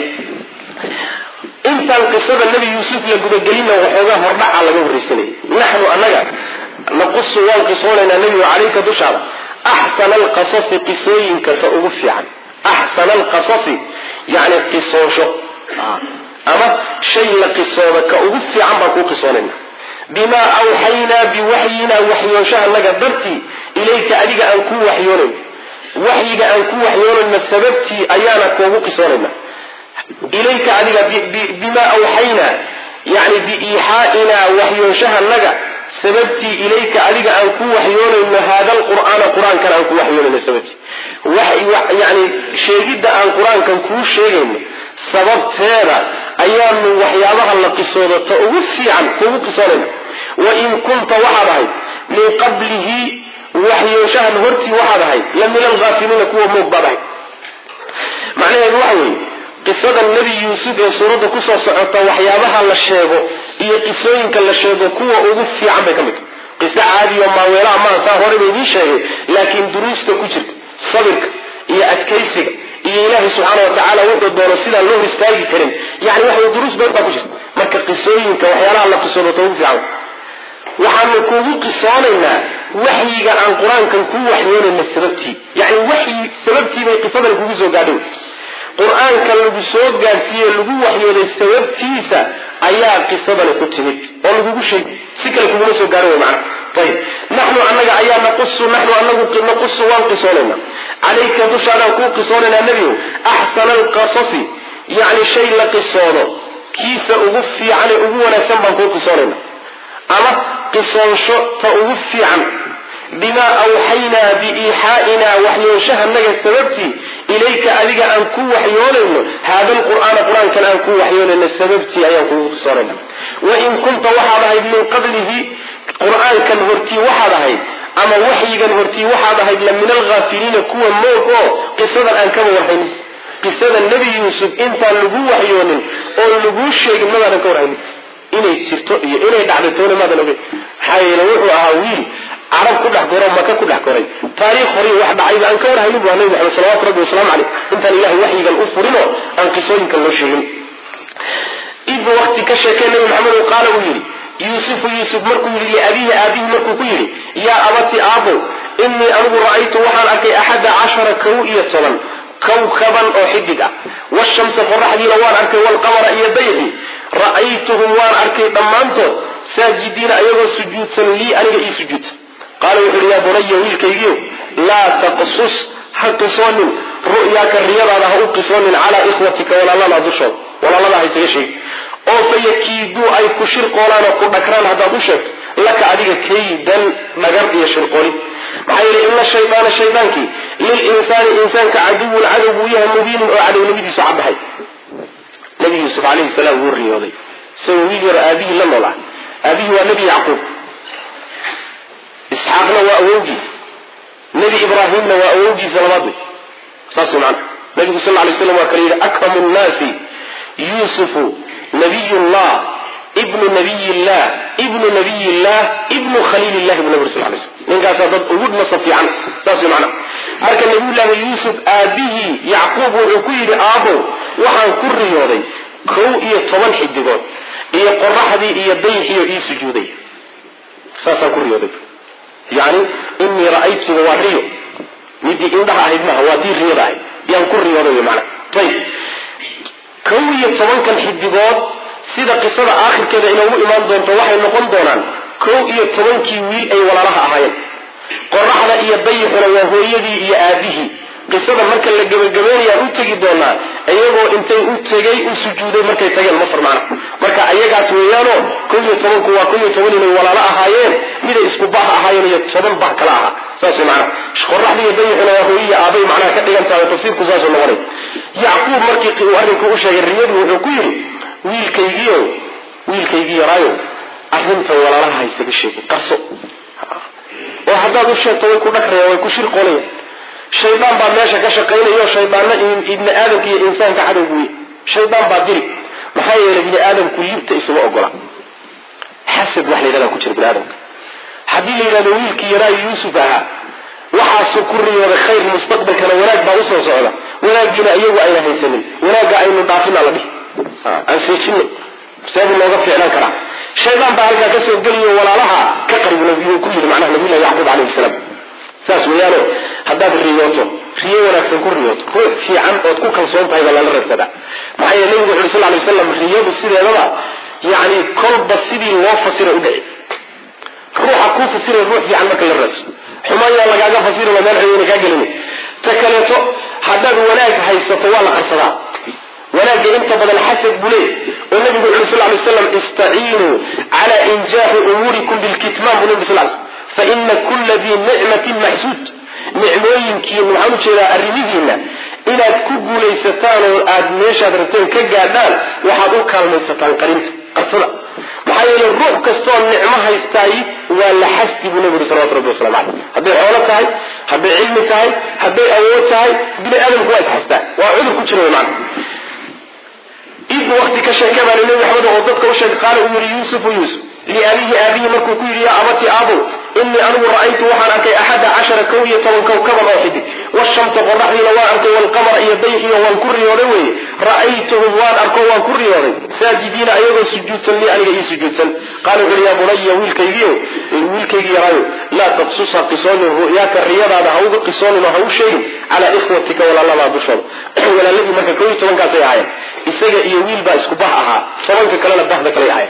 intaan qisada nebi yuusuf la gudagelinna waxoogaa hordhaca laga horraysanayay naxnu annaga naqusu waan qisoonaynaa nebigu calayka dushaada axsana alqasasi qisooyinkasa ugu fiican axsana alqasasi yani qisoosho ama shay la qisooda ka ugu fiican baan kuu qisoonayna bimaa awxaynaa biwaxyinaa waxyoonshahanaga dartii ilayka adiga aan kuu waxyoonayn waxyiga aan ku waxyoonayna sababtii ayaana koogu qisoonayna ilayka adiga bimaa awxaynaa yani biiixaainaa waxyoonshahanaga sababtii ilayka adiga aan ku waxyoonayno haada alqur'aana qur-aankan aan ku waxyoonayno sababtii yani sheegidda aan qur-aankan kuu sheegayno sababteeda ayaanu waxyaabaha la qisoodo ta ugu fiican kugu qisoonayna wain kunta waxaad ahayd min qablihi waxyooshahan hortii waxaad ahayd la min alghaafiliina kuwa moog baad ahayd. macnaheedu waxa weeye qisada nebi yuusuf ee suuradda kusoo socota waxyaabaha la sheego iyo qisooyinka la sheego kuwa ugu fiican bay ka mid tahay. qiso caadiyo maaweelaha maaha saa hore bay idiin sheegay, laakiin duruusta ku jirta sabirka iyo adkaysiga iyo ilaahay subxaana watacaala wuxuu doono sidaan loo hor istaagi karin, yani waxa duruus badan baa ku jirta. marka qisooyinka waxyaalaha la qisoodato ugu fiican. waxaanu kugu qisoonaynaa waxyiga aan qur-aankan ku waxyoonayna sababtii, yani waxyi sababtii bay qisadan kugu soo gaadhay. qur-aanka lagu soo gaadhsiiye lagu waxyooday sababtiisa ayaa qisadani ku timid oo lagugu sheegay, si kale kuguma soo gaadhan way macna. ayib naxnu anaga ayaa naqusu waan qisoonayna calayka dushaadaan kuu qisoonaynaa nebigow axsana alqasasi, yani shay la qisoodo kiisa ugu fiican ee ugu wanaagsan baan kuu qisoonayna, ama qisoonsho ta ugu fiican bimaa awxaynaa biiixaa'inaa waxyoonshahanaga sababtii ilayka adiga aan ku waxyoonayno haada alqur'aana qur-aankan aan ku waxyoonayno sababtii ayaan kugu qisoonayna. wain kunta waxaad ahayd min qablihi qur-aankan hortii waxaad ahayd ama waxyigan hortii waxaad ahayd la min alghaafiliina kuwa moog oo qisadan aan kaba warhaynin. qisada nebi yuusuf intaan lagu waxyoonin oo laguu sheegin madaadan ka warhaynin, inay jirto iyo inay dhacdatoona maadan ogeyn. maxaa yeele wuxuu ahaa wiil carab ku dhex goro maka ku dhex koray, taariikh hore wax dhacayba aan ka warhaynin bu nabi maxamed salawatu rabbi wasalaamu caleyh, intaan ilahay waxyigan u furinoo aan qisooyinkan loo sheegin. id waqti ka sheekee nabi maxamed qaala uu yidhi yuusuf markuu yidhi liabiihi aabihi markuu ku yidhi yaa abati aabo inii anigu ra'aytu waxaan arkay 11 kawkaban oo xidig ah, washamsa qoraxdiina waan arkay, walqamara iyo dayxi ra'aytuhum waan arkay dhammaantood saajidiina ayagoo sujuudsan lii aniga ii sujuudsan. qaala wuxu uhi yaa bunaya wiilkaygiio laa taqsus ha qisoonin ru'yaaka riyadaada ha u qisoonin calaa ikhwatika walaalada dushooda, walaalada ha isaga sheegi oo fayakiiduu ay ku shirqoolaan oo ku dhagraan haddaad u sheegto laka adiga kaydan dhagar iyo shirqooli. maxaa yeele ina shaydaana shaydaankii lilinsaani insaanka caduwun cadow buu yahay mubiinun oo cadownimadiisu caddahay. nabi yuusuf calayhi salaam wuu riyooday isagoo wiil yar aabihii la nool ah. aabihii waa nebi yacquub, isxaaqna waa awowgii, nebi ibraahimna waa awowgiisa labaad wey. saas macana nabigu sal lay slam waa kala yidhi akramu nnaasi yuusufu nabiyullah ibnu nabiyillah ibnu nabiyillah ibnu khaliilillah bu nabi sal lay slam. ninkaasaa dad ugu nasa fiican, saas wey macana. marka nabiyullaahi yuusuf aabihii yacquub wuxuu ku yidhi aabow waxaan ku riyooday 11 xidigood iyo qoraxdii iyo dayxiyo ii sujuuday, saasaan ku riyooday. yani inii ra'aytuga waa riyo, midii indhaha ahayd maaha, waa tii riyada ahayd yaan ku riyooday mana. ayib 11 xidigood sida qisada aakhirkeeda inoogu imaan doonto waxay noqon doonaan 11kii wiil ay walaalaha ahaayeen. qoraxda iyo dayixuna waa hooyadii iyo aabihii. qisada marka la gebagabeynayaan u tegi doonaa iyagoo intay u tegay u sujuuday markay tageen masar macna. marka ayagaas weeyaanoo 11ku waa 11 inay walaalo ahaayeen, miday isku bah ahaayeen iyo 10 bah kala aha, saas macna. qoraxda iyo dayixuna waa hooyadii aabay macnaha ka dhigantaa tafsiirku saas noqonay. yacquub markii uu arrinku u sheegay riyadu wuxuu ku yidhi wiilkaygii yaraayo arrinta walaalaha haysaga sheegay qarso, oo haddaad u sheegto way ku dhagrayaan, way ku shirqoonayaan. shaydaan baa meesha ka shaqaynayo, shaydaanna ibni aadamka iyo insaanka cadow buuye. shaydaan baa diri, maxaa yeelay bini aadamku libta isuma ogola. xasad wax la yidhahdaa ku jira bini aadamka. haddii la yidhahdo wiilkii yaraayo yuusuf ahaa waxaasuu ku riyooday khayr, mustaqbalkana wanaag baa usoo socda, wanaaggiina iyagu ayna haysanin, wanaagga aynu dhaafina la dhihi aan seejino seebu looga ficlaan karaa. shaydaan baa halkaa kasoo geliyo walaalaha ka qaribuu ku yidhi macnaha nabiyullahi yacquub calayhi salaam. saas weeyaano haddaad riyooto riyo wanaagsan ku riyooto ruux fiican ood ku kalsoon tahay baa lala raadsadaa. maxaa yeele nabigu wuxu sal lay wasalam riyadu sideedaba yani kolba sidii loo fasira u dhici. ruuxa kuu fasira ruux fiican marka la raadso, xumayaa lagaaga fasiraba meel xuyeyna kaa gelini. ta kaleeto haddaad wanaag haysato waa la qarsadaa. wanaagga inta badan xasad buu leey oo nabigu wuxu sal lay wasalam istaciinuu cala injaahi umuurikum bilkitmaan buu nabi sal lay faina kula dii nicmatin maxsuud. nicmooyinkiiyo waxaan u jeedaa arrimihiina inaad ku guulaysataan oo aad meeshaad rabteen ka gaadhaan waxaad u kaalmaysataan qarinta qarsada. maxaa ruux kastoo nicmo haystay waa la xasti buu nabiga sallallahu alayhi wasallam hadday xoolo tahay hadday cilmi tahay hadday awood tahay bini aadamku waa isxastaa waa cudur ku jira macna إذ وقت كشيكا بان النبي محمد وضدك وشيك قال أمر يوسف لأبيه مركو كيري يا أبتي أبو إني أنه رأيت وحنك 11 كوية كوكبا واحد والشمس والرحل لوانك والقمر يديه والكري ولوي رأيتهم وانك والكري ولوي ساجدين أيضا سجود سلي عليه سجود سل قالوا يا بني ويلكي رايو لا تقصصها قصان رؤياك الرياضة هذا هو قصان وهو شيء على إخوتك ولا الله بشر ولا لبي مركا كوية وانك سيعين isaga iyo wiil baa isku bah ahaa tobanka kalena bahda kale ahay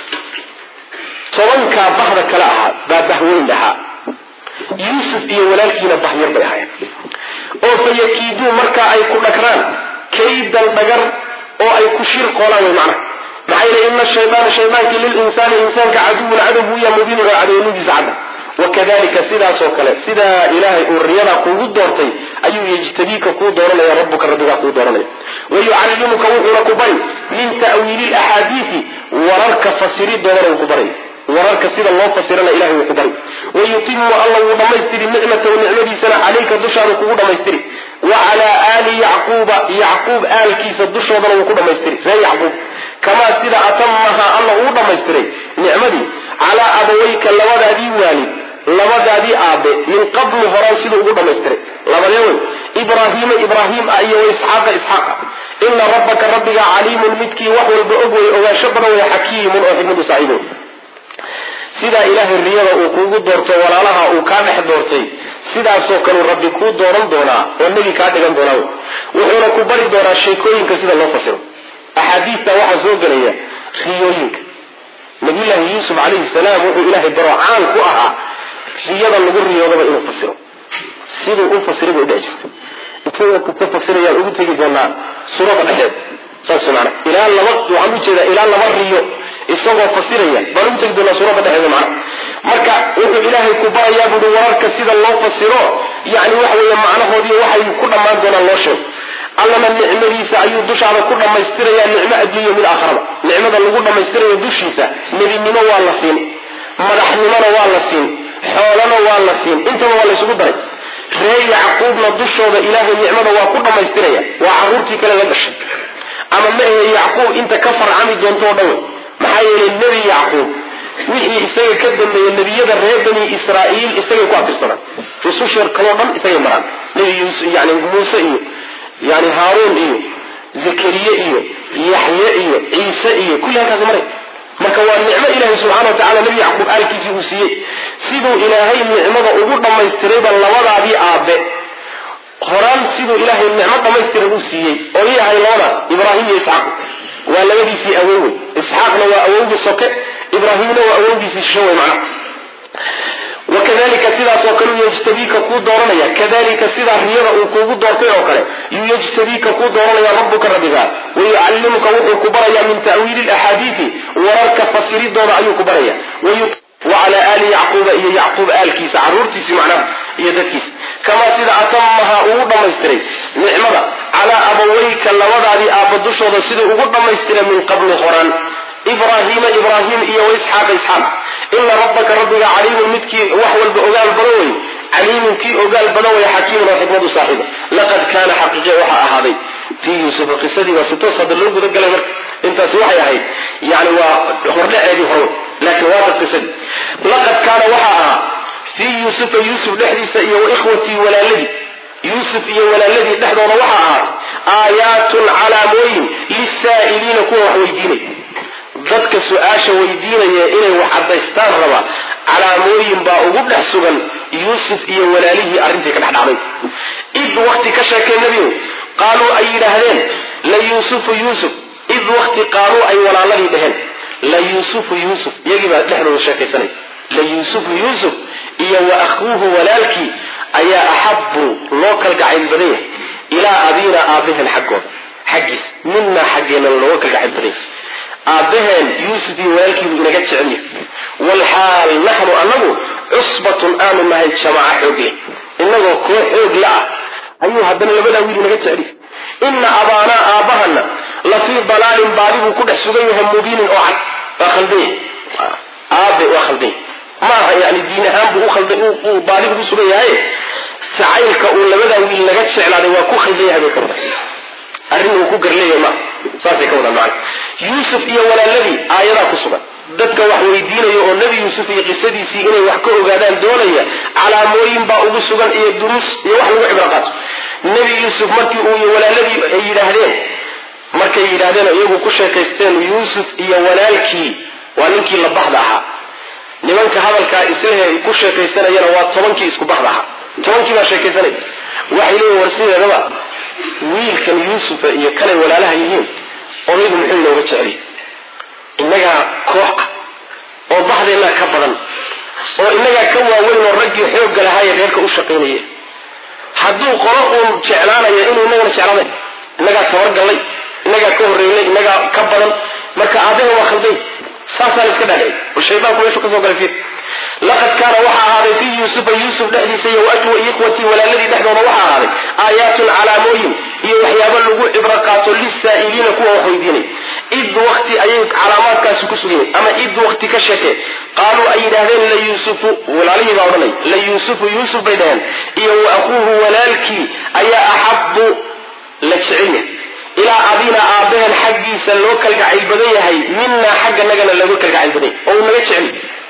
tobanka bahda kale ahaa baa bahweyn ahaa Yusuf iyo walaalkiina bahyar bay ahaayeen oo fayakiidu marka ay ku dhagraan kaydan dhagar oo ay ku shir qolaan macna maxay inna shaytaanka lil insani insaanka aduun adubu ya mubin wa aduun bizada وكذلك سدا سوكله سدا إلهي الرياضة قوة دورتي أيو يجتبيك قوة دورنا يا ربك ربك قوة دورنا ويعلمك وحرك بي من تأويل الأحاديث وررك فسري دورنا وكبري وررك سدا الله فسرنا إلهي وكبري ويتم الله ودميستري نعمة ونعمة سنة عليك دشار قوة دميستري وعلى آل يعقوب آل كيس الدشار وقوة دميستري لا يعقوب كما سدا أتمها الله ودميستري نعمتي على أبويك اللوذا دي والي labadaadii aabe min qabl horan sida ugu dhamaystiray labadeeyo ibraahim ayo isxaaq inna rabbaka rabbiga alimun midki wax walba ogay ogaasho badan way xakiimun oo xikmadu saaxiibo sida ilaahay riyada uu kugu doorto walaalaha uu ka dhex doortay sidaas oo kale rabbi ku dooran doona oo nabi ka dhigan doona wuxuu ku bari doona sheekooyinka sida loo fasiro ahadiithta waxa soo galaya riyooyinka nabi ilaahi yusuf alayhi salaam wuxuu ilaahay baraan ku ahaa riyada lagu riyoodaba inuu fasiro sidoo uu fasiray u dhajirto intuu ku fasiraya ugu tagi doona suurada dhaxeed saasana ila laba waxaan u jeedaa ila laba riyo isagoo fasiraya bal u tagi doona suurada dhaxeed macna marka wuxuu ilaahay ku barayaa buu wararka sida loo fasiro yaani waxa weeye macnahoodii waxay ku dhamaan doonaan loo sheego allana nicmadiisa ayuu dushaada ku dhamaystiraya nicmo adduunyo mid aakhirada nicmada lagu dhamaystirayo dushiisa nabinimo waa la siin madaxnimona waa la siin xoolana waa la siin intaba waa la isugu daray reey yacquubna dushooda ilaahay nicmada waa ku dhamaystiraya waa caruurtii kale la dhashay ama ma ee yacquub inta ka farcami doonto dhaw maxaa yeelay nabi yacquub wixii isaga ka dambeeyay nabiyada reer bani israa'iil isaga ku afirsanaa rususha kale dhan isaga maraan nabi yusuf yani muuse iyo yani haaruun iyo zakariya iyo yaxya iyo ciise iyo kulli halkaas maray marka waa nicmo ilaahay subhanahu wa ta'ala nabi yacquub alkiisi uu siiyay sidoo ilaahay nicmada ugu dhamaystiray bal labadaadii aabe horaan sidoo ilaahay nicmo dhamaystiray uu siiyay oo yahay labada ibraahim iyo isxaaq waa labadiisii awoow isxaaqna waa awowgii soke ibraahimna waa awowgiisii shaway macna وكذلك سيدا سوكلو يجتبيك كو دورنيا كذلك سيدا رياضة وكو دورتين وكله يجتبيك كو دورنيا ربك ربك ويعلمك وحو كبريا من تأويل الأحاديث وراك فسيري دور أيو كبريا وعلى آل يعقوب آل كيس عرورتي سمعنا يدكيس كما سيدا أتمها أوضا مستري نعمة على أبويك اللوضع دي أبدوش وضا سيدا أوضا مستري من قبل خوران إبراهيم إيا وإسحاق إن ربك ربك عليم متكي وحو البؤغال بلوي عليم كي أغال بلوي حكيم وحكمة صاحبه لقد كان حقيقي وحا هذا في يوسف قصدي وستوصد اللوغ ذلك لك انت سوحي هاي يعني وحرلع يدي حرون لكن واضح قصدي لقد كان وحا في يوسف لحديث إيا وإخوتي ولا الذي يوسف إيا ولا الذي نحن وحا آيات على موين للسائلين كوا وحويديني dadka su'aasha weydiinaya inay wax cadaystaan raba calaamooyin baa ugu dhex sugan Yusuf iyo walaalihii arintii ka dhacday id waqti ka sheekay nabiga qaaluu ay yiraahdeen la Yusuf id waqti qaaluu ay walaaladii dhaheen la Yusuf yagi baa dhexdooda sheekaysanay la Yusuf iyo wa akhuhu walaalki ayaa ahabbu loo kal gacayl baday ila abina abihin xaqis minna xaqina loo kal gacayl baday أبهن يوسف والكي نجت شعني والحال نحن أنه عصبة آمن ما هي شماعة حقي إنه كل حق لا أيها هذا لبدا ويل نجت شعني إن أبانا آبهنا لفي ضلال بالغ كل سجيهم مبين أوعد وخلدين وخلدين ما يعني دين أهم وخلدين وبالغ بسوي هاي سعيلك ولا بدأ ولا جت شعل عليه وكو خلديها بكرة أرني وكو قرليه ما صار كونا معنا يوسف يا ولا الذي آيات كسبة dadka wax weydiinaya oo nabi yuusuf iyo qisadiisii inay wax ka ogaadaan doonaya calaamooyin baa ugu sugan iyo duruus iyo wax lagu cibro qaato nabi yuusuf markii uu walaaladii ay yiraahdeen iyagu ku sheekaysteen yuusuf iyo walaalkii waa ninkii la baxda ahaa nimanka hadalka isaga ay ku sheekaysanayeen waa 10kii isku baxda ahaa 10kii baa sheekaysanay waxay leeyihiin warsideedaba wiilkan yuusuf iyo kale walaalaha yihiin odaygu muxuu looga jecel inaga koox oo baxdeena ka badan oo inaga ka waaweyn oo ragii xoog galahay reerka u shaqeynayay haduu qoro uu jeclaanayo inuu inaga jeclaado inaga tawargalay inaga ka horeeyay inaga ka badan marka aadaha waa khalday saasaan iska dhacay oo shaydaanku meesha ka soo galay fiir laqad kaana waxa ahaaday fi yuusuf dhexdiisa iyo ajwa ikhwati walaaladii dhexdooda waxa ahaaday aayaatun calaamoyin iyo waxyaabo lagu cibro qaato lisaa'iliina kuwa wax weydiinay id waqti ayay calaamaadkaasi ku sugeen ama id waqti ka sheekay qaaluu ay yidhaahdeen la yuusufu walaalihii baa odhanay la yuusuf bay dhaheen iyo wa akuuhu walaalkii ayaa axabbu la jecelya ilaa abina aabaheen xaggiisa loo kalgacayl badan yahay minna xagga nagana lagu kalgacayl badan oo naga jecel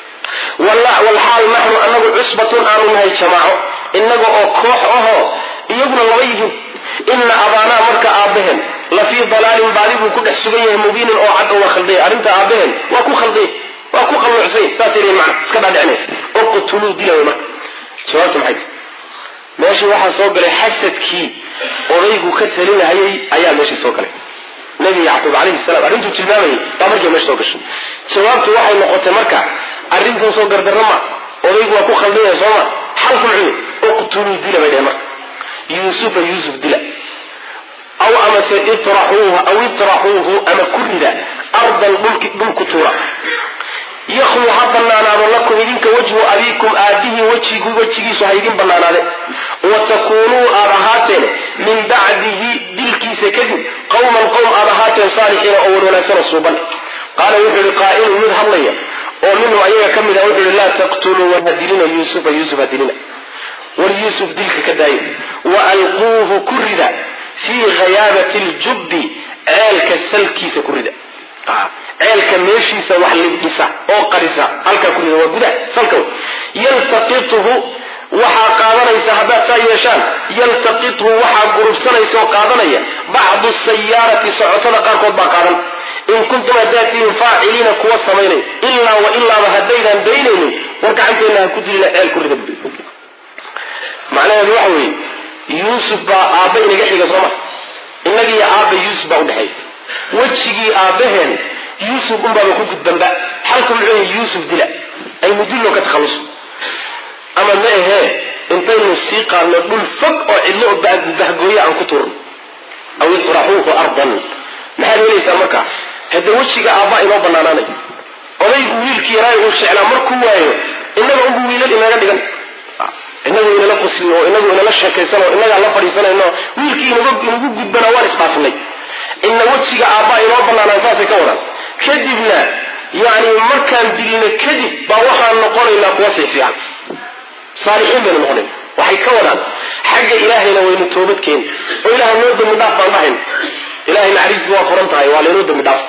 والحال نحن أنه عصبة آمنها الجماعة إنه كوح أهو يقول الله يجب إن أبانا مرك آبهن لفي ضلال بالغ كل حسبيه مبين أو عد أو خلديه أرنت آبهن وأكو خلديه وأكو خلو عسين ساسرين معنا سكبع دعني أقتلوا دي لو معك سوالتم حيث ماشي واحد صوب لي حسد كي أريقو كتلين هاي أيام ماشي صوب لي نبي يعقوب عليه السلام أرنتو تلمامي أمرجي ماشي صوب الشم سوالتو واحد نقطة مركع أرنتو صوب قردرما أريقو أكو خلديه صوما حلكم عين أقتلوا دي لو معك يوسف دلا أو أما اطرحوه أما كردا أرضا بلك تورا يخلو حظا نانا لكم إذنك وجه أبيكم آده وجهي سهيدين بنانا وتكونوا أرهاتين من بعده دلكي سكدن قوم أرهاتين صالحين أولونا سنصوبا قال وحي القائل من هالليا ومنه أيها كمل وحي لا تقتلوا وهدلين يوسف هدلين واليوسف دلك كداين وألقوه كردا في غيابة الجب عالك السلكي سكردا عالك ميشي سوحل الإسا أو قرسا عالك كردا وقدا سلكو يلتقطه وحا قادنا سحبات سايشان يلتقطه وحا قربسنا يسو قادنا بعض السيارة سعطنا قاركوت باقادا إن كنتم ذاتين فاعلين كوا السمين إلا وإلا وهدينا بينهم ورقع أنت إنها كدل عال كردا معناه الوحوي يوسف با آبا إنك حيقا صمع إنك يا آبا يوسف با ودحي وجهي آبهن يوسف أمبا بكوك الدنباء حالكم العين يوسف دلاء أي مدلو كتخلص أما ما إيه انتين السيقى نقول فق أو إلو بهقوية عن كتور أو يطرحوه أرضا محال وليس أمركا هذا وجهي آبا إنو بناناني وما يقول كيراي وشعلا مركو وايو إنك أمبو ويلال إنك لغن إنه إلى لقصي وإنه إلى لشة كيسان وإنه على فريسان إنه ويلكي نقول جدنا وارس باسمي إن وجهك آباء ربنا على أساس كورا كذبنا يعني مكان دلنا كذب بوحى النقول إلى قواسي فيها صالحين بين المغنم وحي كورا حق إلهي لو ينتوبت كين وإله النود المدافع معهم إلهي العريس دوا فرنطها وعلى النود المدافع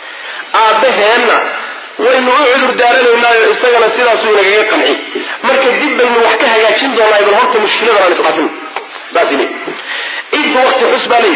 آبهنا وإنه عذر دارنا ولا استغنى سيدا سوينا غير قمعي مركز دبا إنه وحكاها ياتشين دولا يبقى هورت مشكلة ولا نتقافل باسيني إذ وقت حسبة لي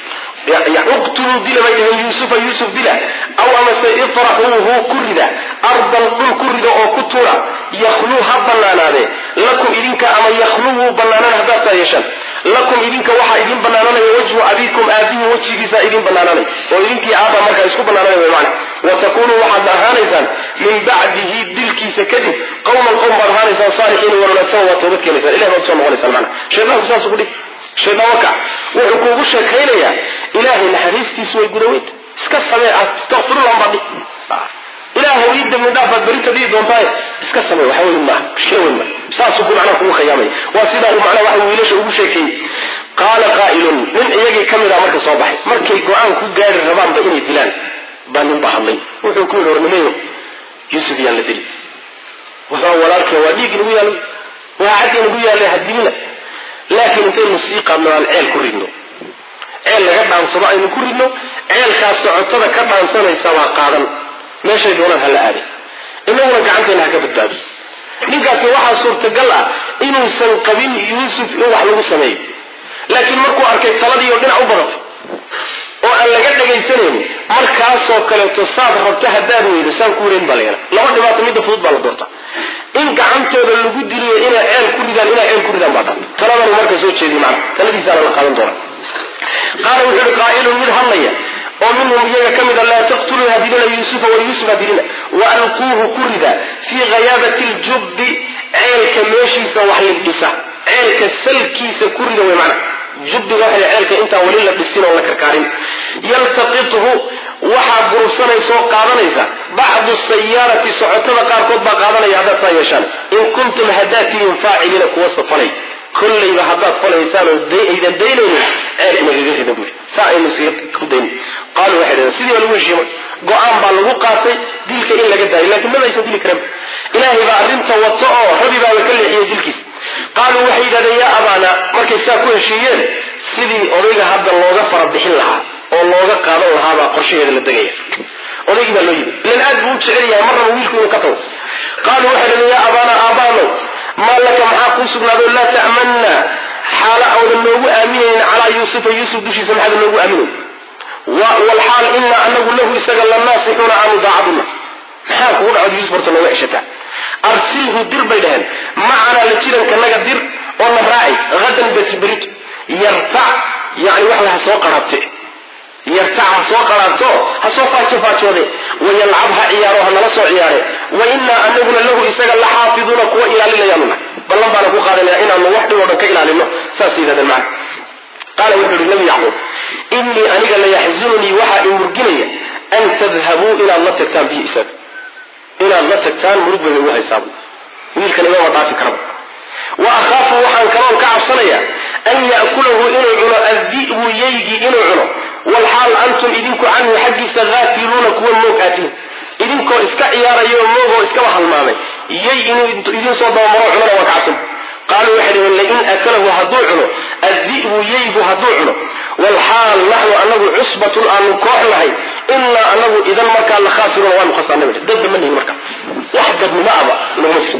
يقتلوا دلا بينهم يوسف دلا أو أما سيطرحوه كردا أرضا قل كردا أو كتورا يخلوها بنانا لكم إذنك أما يخلوه بنانا هذا سيشان لكم إذنك وحا إذن بنانا وجه أبيكم آبيه وجهي سائدين بنانا وإذنك آبا مركا يسكو بنانا بمعنى وتكونوا واحد أهانيسان من بعده دلكي سكدي قوم برهانيسان صالحين ورنسان وتوبتك نسان إله ما تسوى مغانيسان معنا شيطان خصاص قولي شيطان وكع وحكوه الشيخين يا إلهي نحريستي سوى قدويت اسكسمي استغفر الله بعضي إلهي يد من دافع بريكة دي دونتاي اسكسمي وحاول ما شيء ما ساسو كل معنا كل خيامي واسيده معنا واحد ويلش أبو شيكي قال قائل من يجي كاميرا مركز صباحي مركز قرآن كل جار الربان بإني دلان بان بحضي وحكون ورنميه يوسف يان لدري وهو ولالك وديك نقول وعدي نقول له هدينا لكن انت الموسيقى من العيل كورينو عيل لغا عن صباح انه كورينو عيل كاس سocodada ka dhaansanaysa waa qaadan meeshay doonaan hal aadi inuu gacanteena ka badbaado ninkaas waxa suurtagal ah inuu san qabin Yusuf in wax lagu sameeyo laakiin markuu arkay taladii oo dhinac u badan oo aan laga dhageysaneyn markaas oo kale saad rabta hadaan weeyo san kuureen baleena laba dhibaato mid fudud baa la doorta in gacantooda lagu diliyo ina ceel ku ridaan badan taladan marka soo jeedii macna taladiisa la qaadan doona qaar wuxuu qaa'il mid hadlaya oo minhum yaga kamid la taqtulu hadina Yusuf wa Yusuf hadina wa alquhu kurida fi ghayabati al-jubb ceelka meeshiisa wax la dhisa ceelka salkiisa kurida way macna jubb waxa ceelka inta wali la dhisin oo la karkaarin yaltaqituhu waxa bursanayso qaadanaysa ba'd as-sayyarati socotada qaar kood ba qaadanaya hada sayashan in kuntum hadatin fa'ilina kuwa safalay kullayba hadda falaysaan oo aydan deynaynin ceelka magaga ridabay saa'inu sii ku deyn qalu waxa sidii lagu heshiimo go'aan baa lagu qaatay dilka in laga daayo laakiin ma aysan dili karin ilaahi baa arinta wato oo rabi baa ka leexiyay dilkiis qalu waxa yidhahdeen ya abana markay saa ku heshiiyeen sidii odayga hadda looga farabixin lahaa oo looga qaadan lahaa baa qorsheeda la dagaya odayga baa loo yiri ilan aad buu jecel yahay marna wiilku inuu ka tago qalu waxa yidhahdeen ya abana abano ما لك محاكم سبناه لا تأمنا حال أو ذنوه آمنين على يوسف دشي سمحة ذنوه آمنين والحال إنا أنه له يستغل الناس يكون عام ضاعبنا محاكم وقعد يوسف برطنوه عشتا أرسله دير بيدهن معنا لتشيرا كنك دير ونراعي غدا بسبريت يرتع يعني وحده سوق رابطه يرتع سوق رابطه هسوق فاتشو ذي ويلعبها عيارها نلسو عياره وإنا أنه له يستغل حافظون قوة إلى لليالنا بل لما نقول قادنا إنا أنه وحده ودنك إلى لله ساسي هذا المعنى قال وحده النبي يعقوب إني أنك لا يحزنني وحا إمرقني أن تذهبوا إلى الله تكتان به إساب إلى الله تكتان مرق به وحا إساب ويل كان إمام ضعفك رب وأخاف وحا كرام كعب صنيا أن يأكله إنو عنو الذئب ييجي إنو عنو والحال أنتم إذنكو عنه حقي سغافلون كون موقاتين إذنكو إسكا عيارة يوم موقو إسكا وحلمامي إنو إذن صوبا ومروع عنو وكعصم قالوا وحده لئن أكله هدوعنه الذئب ييجي هدوعنه والحال نحن أنه عصبة الآن كوحلهي إلا أنه إذا المركة لخاسرون وانو خسرنا منه ضد منه المركة واحد ضد ما أبا إنه مسلم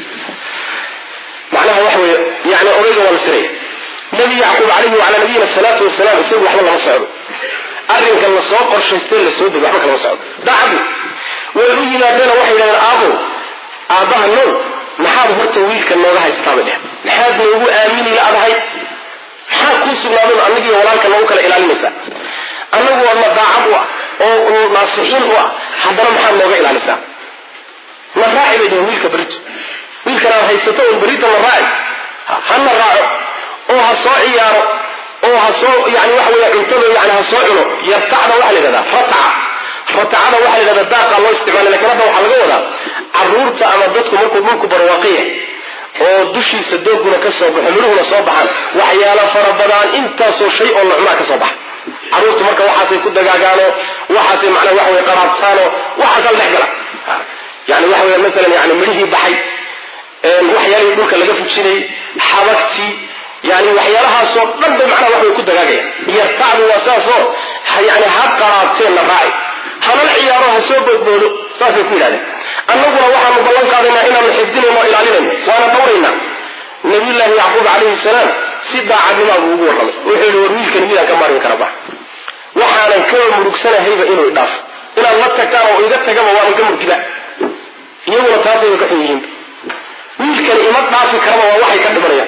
معناها وحوه يعني أريد ولا سريع نبي يعقوب عليه وعلى نبينا الصلاة والسلام يسير وحنا الله مسعود أرنك الله صواب قرشيستين للسعود وحنا الله مسعود دعبي ويقول لنا وحي لنا آبها النوم نحاب هو التويل كان نوغها يستعمل له نحاب نوغو آميني لأبهي نحاب كوسو نعمل أنه ولاك نوغك إلى المساء أنه هو المداعب وناصحين هو حضر محاب نوغا إلى المساء نراعي بيدهم ويلك بريد ويلك أنا هيستطيع البريد نراعي هل نراعي oo ha soo ciyaaro oo ha soo yani waxa weeye cuntada yani ha soo cuno yartacda waxa la yiraahdaa fatacada waxa la yiraahdaa daaqa loo isticmaalo laakiin hadda waxa laga wadaa caruurta ama dadku markuu dhulku barwaaqiyay oo dushiisa dooguna ka soo baxo miruhuna soo baxan waxyaalo fara badan intaasoo shay oo lucna ka soo baxa caruurtu marka waxaasay ku dagaagaano waxaasay macna waxa weeye qaraabtaano waxaasal dhexgala yani waxa weeye mesela yani mirihii baxay waxyaalihii dhulka laga fujinay xabagtii يعني وحيالها صوت ضد معنا وحي كده جايه يرتعد واساسه يعني حق قرابتين الراعي هل العيارها صوت بودو ساس يقول هذا النظر وحا مبلغ قادنا إنا محبدين وما إلى علينا وانا دورنا نبي الله يعقوب عليه السلام سيدا عدنا أبو الرمي وحيل ورميل كنبيلا كمارين كربا وحانا كم مركسنا هيبا إنو إضاف إنا الله تكارا وإذا تكاما وانا كم مركبا يوم تاسي وكحيين ويل كان إمات ناسي كربا ووحي كدبريا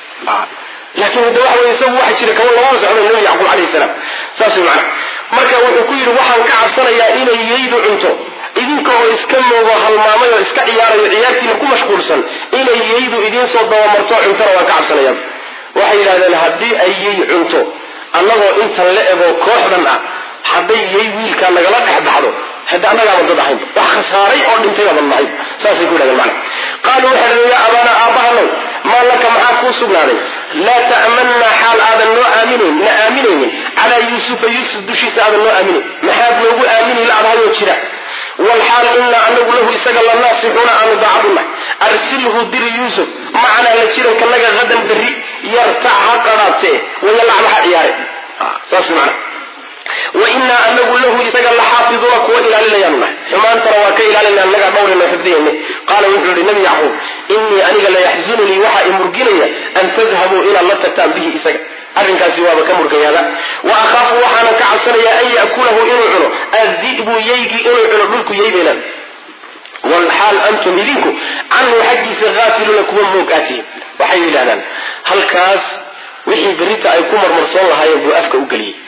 لكن هذا واحد يسوي واحد شيء كمان الله سبحانه النبي يعقوب عليه السلام ساسي معنا marka wuxuu ku yiri waxaan ka cabsanayaa inay yeeydo cunto idinkoo iska moodo halmaamay oo iska ciyaarayo ciyaartiina ku mashquulsan inay yeeydo idin soo dawamarto cunto waan ka cabsanayaa waxay yiraahdeen hadii ay yeey cunto annagoo inta la eego kooxdan ah haday yeey wiilka nagala dhaxbaxdo hada anaga aan dad ahayn wax khasaaray oo dhintay baan nahay saasay ku dhagan macna qaalu waxa ya abana aabahano ما لك معك سبناني لا تأمنا حال هذا noo aaminaynin calaa yuusufa yuusuf dushiisa aadan noo aaminin maxaad noogu aamini laadahayoo jira walxaal inaa anagu lahu isaga la naasixuuna aanu daacadunah arsilhu diri yuusuf macanaa la jirankanaga hadan berri yartac ha qaraabtee wayalacba ha ciyaare saas macna wainaa anagu lahu isaga la xaafiduuna kuwa ilaalinayaanu nahay xumaantana waa ka ilaalinaa anagaa dhowrina xifdiyayna qaala wuxuu yihi nabi yacquub inii aniga layaxzununii waxaa i murginaya an tadhabuu inaad la tagtaan bihi isaga arrinkaasi waaba ka murgayaaba wa akhaafu waxaanan ka cabsanayaa an ya'kulahu inuu cuno addi'bu yaygii inuu cuno dhulku yaybaynan walxaal antum idinku canhu xaggiisa haafiluuna kuwa moog aatihin waxay yidhahdaan halkaas wixii berrinta ay ku marmarsoon lahaayeen buu afka u geliyey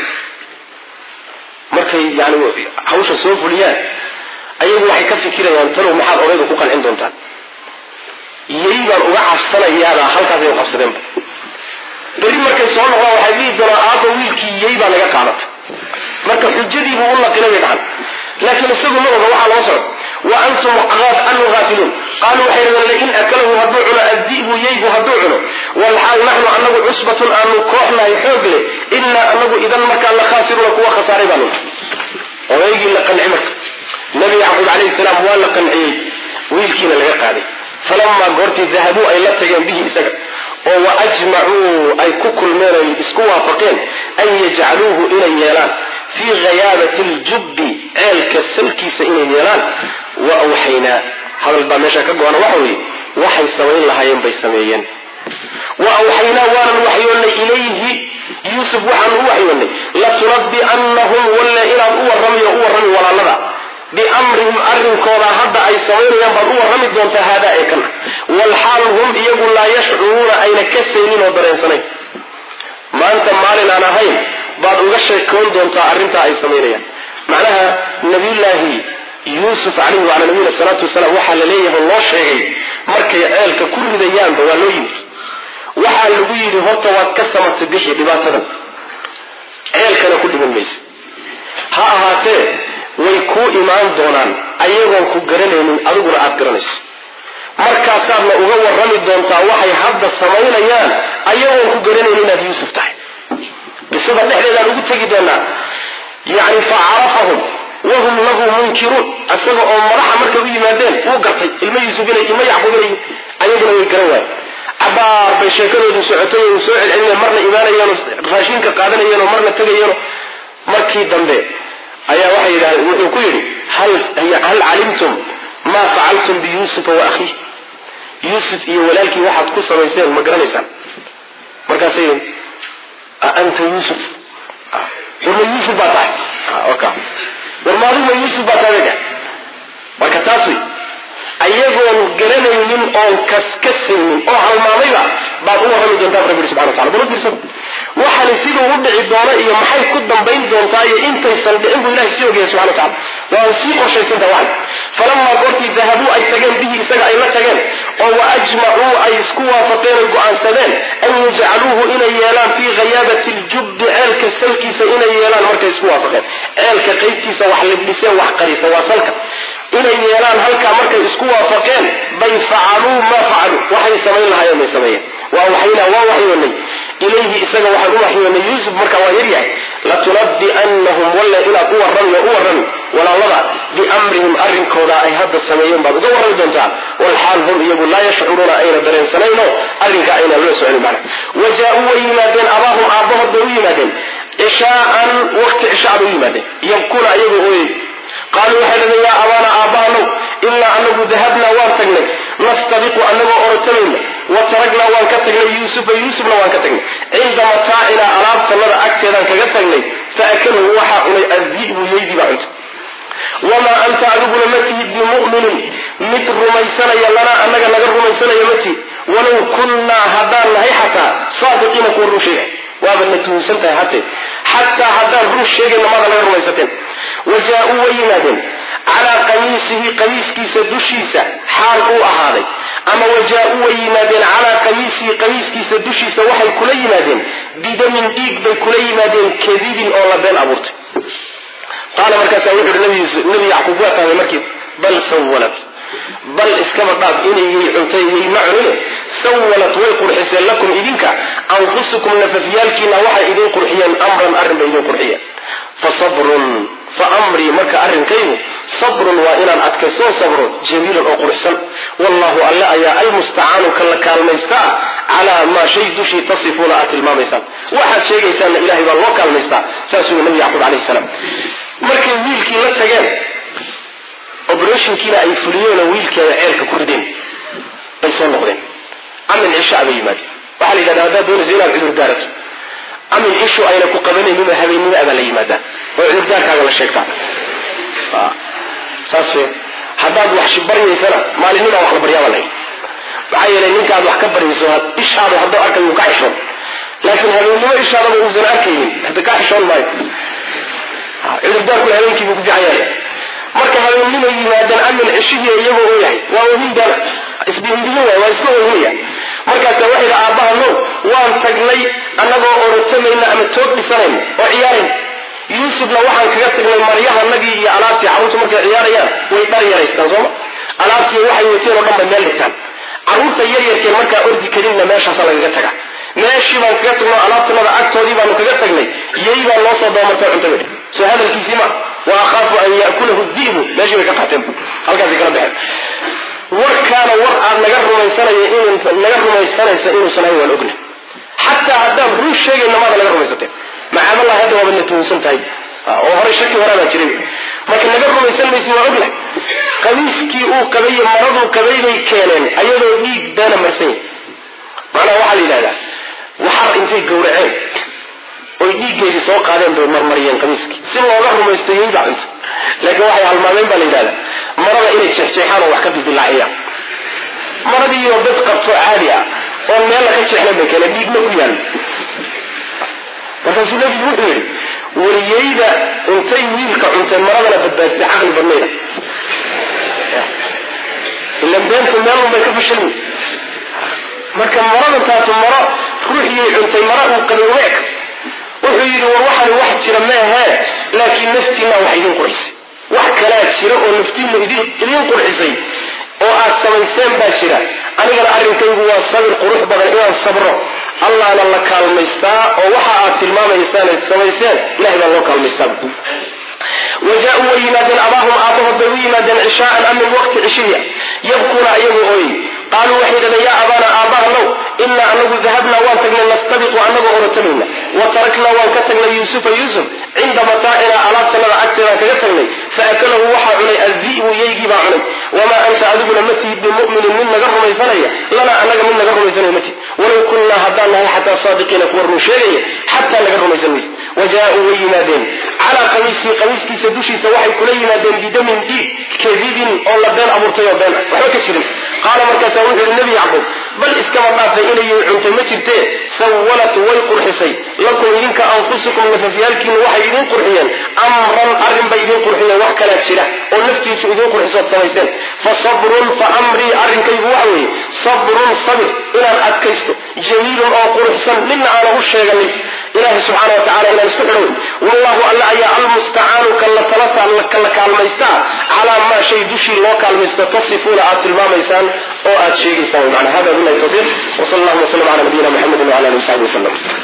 markay yani hawsha soo fuliyaan ayagu waxay ka fikirayaan talow maxaad odayga ku qancin doontaan yay baan uga cabsanayaaba halkaasay u qabsadeenba berri markay soo noqdaan waxay dhihi doonaan aabba wiilkii yay baa laga qaadatay marka xujadiibuu u naqilay bay dhacan laakiin isagu ma oga waxaa loo socdo wa antum anhu haafiluun qaaluu waxay dhahdeen lain akalahu hadduu cuno addi'bu yaygu hadduu cuno walxaal naxnu anagu cusbatun aanu kooxnahay xoog leh inaa anagu idan markaa la khaasiruuna kuwa khasaaray baanu odaygii la qanci marka nabi yacquub calayhi salaam waa la qanciyey wiilkiina laga qaaday falamaa goortii dahabuu ay la tageen bihi isaga oo waajmacuu ay ku kulmeen ay isku waafaqeen an yajcaluuhu inay yeelaan fii ghayaabati ljubbi ceelka salkiisa inay yeelaan wa awxaynaa hadal baa meesha ka go-ana waxa weeye waxay samayn lahaayeen bay sameeyeen wa awxaynaa waanan waxyoonnay ilayhi yuusuf waxaanu u waxyoonnay latunabbi'annahum walle inaad u warrami walaalada biamrihim arrinkooda hadda ay samaynayaan baad u warrami doontaa haadaa ee kana walxaal hum iyagu laa yashcuruuna ayna ka saynin oo dareensanayn maanta maalin aan ahayn baad uga sheekoon doontaa arrintaa ay samaynayaan macnaha nabiyullaahi yuusuf calayhi wacalaa nabiyina salaatu wasalaam waxaa la leeyahay loo sheegay markay ceelka ku ridayaanba waa loo yimid waxaa lagu yidhi horta waad ka samata bixi dhibaatadan ceelkana ku dhiban maysa ha ahaatee way kuu imaan doonaan ayagoon ku garanaynin adiguna aad garanayso markaasaadna uga warrami doontaa waxay hadda samaynayaan ayagoon ku garanaynin inaad yuusuf tahay qisada dhexdeedaan ugu tegi doonaa yani facarafahum wahum lahu munkiruun isaga oo madaxa markay u yimaadeen wuu gartay ilmo yuusuf ilmo yacquub inay ayaguna way garan waayen cabaar bay sheekadoodu socotay oo soo celcelineen marna imaanayeeno raashinka qaadanayeenoo marna tegayeeno markii dambe ayaa waxay yidhahdeen wuxuu ku yidhi hal calimtum maa facaltum biyuusufa wa akhiih yuusuf iyo walaalkii waxaad ku samayseen ma garanaysaan markaasay anta yuusuf warma yuusuf baa tahay war maaduma yuusuf baa tahay marka taas wey ayagoon garanaynin oon kaskasaynin oo halmaamayba baad u warrami doontaa rabbi subxana watacala bal u fiirsan waxaani siduu u dhici doona iyo maxay ku dambayn doontaa iyo intaysan dhicin buu ilahay sii ogaya subxana watacala waa sii qorshaysantaha waxay falamaa goortii dahabuu ay tageen bihi isaga ay la tageen oo wa ajmacuu ay isku waafaqeen ay go-aansadeen an yajcaluuhu inay yeelaan fii ghayaabati ljubbi ceelka salkiisa inay yeelaan markay isku waafaqeen ceelka qaybtiisa wax libdhiseen wax qarisa waa salka inay yeelaan halkaa markay isku waafaqeen bay facaluu maa facaluu waxay samayn lahaayeen bay sameeyeen waa waxyoonay ilayhi isaga waxaan u waxyoonay yuusuf markaa waa yaryahay latunabbi'annahum walla inaad u warrami walaalada biamrihim arrinkooda ay hadda sameeyeen baad uga warrami doontaa walxaal hum iyagu laa yashcuruuna ayna dareensanayno arrinka ayna loo socon macna wajaa-uu way yimaadeen abaahum aabbahood bay u yimaadeen cishaa'an waqti cishaa bay u yimaadeen yabkuuna ayagoo ooyey qaaluu waxay dhaheen yaa abaana aabbahanow inaa anagu dahabnaa waan tagnay nastabiqu anagoo orotamayna wa taragnaa waan ka tagnay yuusufna waan ka tagnay cinda mataacinaa alaabtanada agteedaan kaga tagnay faakalahu waxaa cunay addi'bu yaydii baa cuntay wamaa anta adiguna ma tihid bimu'minin mid rumaysanaya lanaa annaga naga rumaysanaya ma tihid walow kunnaa haddaan nahay xataa saadiqiina kuwa run sheegay waaba na tuhunsan tahay hatee xataa haddaan run sheegayna maada naga rumaysateen wajaa-uu way yimaadeen calaa qamiisihi qamiiskiisa dushiisa xaal uu ahaaday ama wajaa-uu way yimaadeen calaa qamiisihi qamiiskiisa dushiisa waxay kula yimaadeen bidamin dhiig bay kula yimaadeen kadibin oo la been abuurtay qaala markaasaa wuxu uhi nabi yacquub waa fahmay markii bal sawalat bal iskaba dhaaf inay yay cuntay yay ma cunine sawalat way qurxiseen lakum idinka anfusukum nafafiyaalkiina waxay idin qurxiyeen amran arrin bay idin qurxiyeen fasabrun faamrii marka arrinkaygu sabrun waa inaan adkaysoo sabro jamiilan oo quruxsan wallahu alla ayaa almustacaanu kala kaalmaystaa calaa maa shay dushii tasifuuna aad tilmaamaysaan waxaad sheegaysaanna ilahay baa loo kaalmaystaa saasuu nabi yacquub calayhi salaam markay wiilkii la tageen operationkiina ay fuliyeenoo wiilkeeda ceelka ku rideen bay soo noqdeen amin cishaa bay yimaadeen waxaa la yidhahdaa haddaad doonayso inaad cudur daarato amin cishu ayna ku qabanaynin habeennimo abaa la yimaadaa oo cudurdaarkaaga la sheegtaa saas wey haddaad wax baryaysana maalinnimaa wax la baryaaba lay maxaa yeelay ninkaad wax ka baryayso ishaada hadduu arkay wuu ka xishoon laakiin habeennimo ishaadaba uusan arkaynin hadda ka xishoon maayo cudurdaarkuna habeenkiibuu ku fiican yahay marka habeennimo yimaadaan amin cishihii iyagoo u yahay waa ohin doona isbihinbihin waay waa iska ohinaya markaasa waxay yidhi aabbaha no waan tagnay annagoo orotamayna ama toog dhisanayn oo ciyaarayn yuusufna waxaan kaga tagnay maryahanagii iyo alaabtii carruurta markay ciyaarayaan way dhar yaraystaan sooma alaabtii waxay wateen oo dhan bay meel dhigtaan carruurta yaryarkeen markaa ordi karinna meeshaasaa lagaga taga meeshii baan kaga tagno alaabtanada agtoodii baanu kaga tagnay yay baan loo soo dabamartay cunta bay soo hadalkiisii ma wa akhaafu an ya'kulahu di'bu meeshii bay ka qaxteen halkaasay kala baxeen warkaana war aad naga rumaysanaysa inuusan ahayn waan ogna xataa haddaan run sheegayna maada naga rumaysateen macaamallahi hadda waabad na tuhunsan tahay oo horey shaki horaabaa jiray marka naga rumaysan maysi waa ogna qamiiskii uu qabay iyo maraduu qabay bay keeneen ayadoo dhiig beena marsan yahay macnaha waxaa la yidhahdaa waxar intay gowraceen oy dhiiggeedii soo qaadeen bay marmariyeen qamiiskii si looga rumaystayey baa cunta laakiin waxay halmaameen baa la yidhahdaa marada inay jeexjeexaan oo wax ka dildilaaciyaan maradiioo dad qabto caadi ah oon meella ka jeexnayn bay keeneen dhiigma ku yaal markaasuu nebigu wuxuu yidhi wariyeyda intay wiilka cunteen maradana badbaadisay caqli badnayda ilan beenta meelun bay ka fashilmi marka maradan taasu maro ruuxiyay cuntay mara uu qabay week wuxuu yidhi war waxani wax jira ma ahee laakiin naftiinaa wax idin qurxisay wax kalaa jira oo naftiinna idin qurxisay oo aad samayseen baa jira anigana arrinkaygu waa sabir qurux badan inaan sabro allahna la kaalmaystaa oo waxa aad tilmaamaysaan aad samayseen ilahay baa loo kaalmaystaa وجاءوا ويمادين أباهم آبهم بويمادين عشاء أمن وقت عشية يبكون أيهم أوي قالوا وحيدا يا أبانا آباهم لو إنا أنه ذهبنا وانتقنا نستبق وأنه أرتمنا وتركنا وانكتنا يوسف عند متاعنا ألابتنا وعكتنا كتنا فأكله وحى علي الذئب يجيب علي وما أنت أذبنا متي بمؤمن من نقر ميسانية لنا أنك من نقر ميسانية متي ولو كنا هدانا حتى صادقين كورن شيري حتى نقر ميسانية وجاءوا ويمادين على قميصي سدوشي سواحي كلينا دين بدم دي كذيب أو لبين أمرتي وبين وحبك الشرم قال مركز وحي النبي يعقوب بل اسكما الله فإلي عنت مجرتين سولت ويقرحسي لكم إذنك أنفسكم نففيالكين وحي إذن قرحيا أمرا أرم بيدين قرحيا وحكالات شرح ونفتي سؤذين قرحسات سويسين فصبر فأمري أرم كيف وحوي صبر صبر إلى الأتكيست جميل أو قرحسا لنا على الشيء إله سبحانه وتعالى إلى السحرون والله ألا يا المستعان كلا ثلاثة كلا كالميستان على ما شيء دشي لو كالميستان تصفون آت الماميسان أو آت شيء يساوي معنا هذا بالله التوفيق وصلى الله وسلم على نبينا محمد وعلى آله وصحبه وسلم.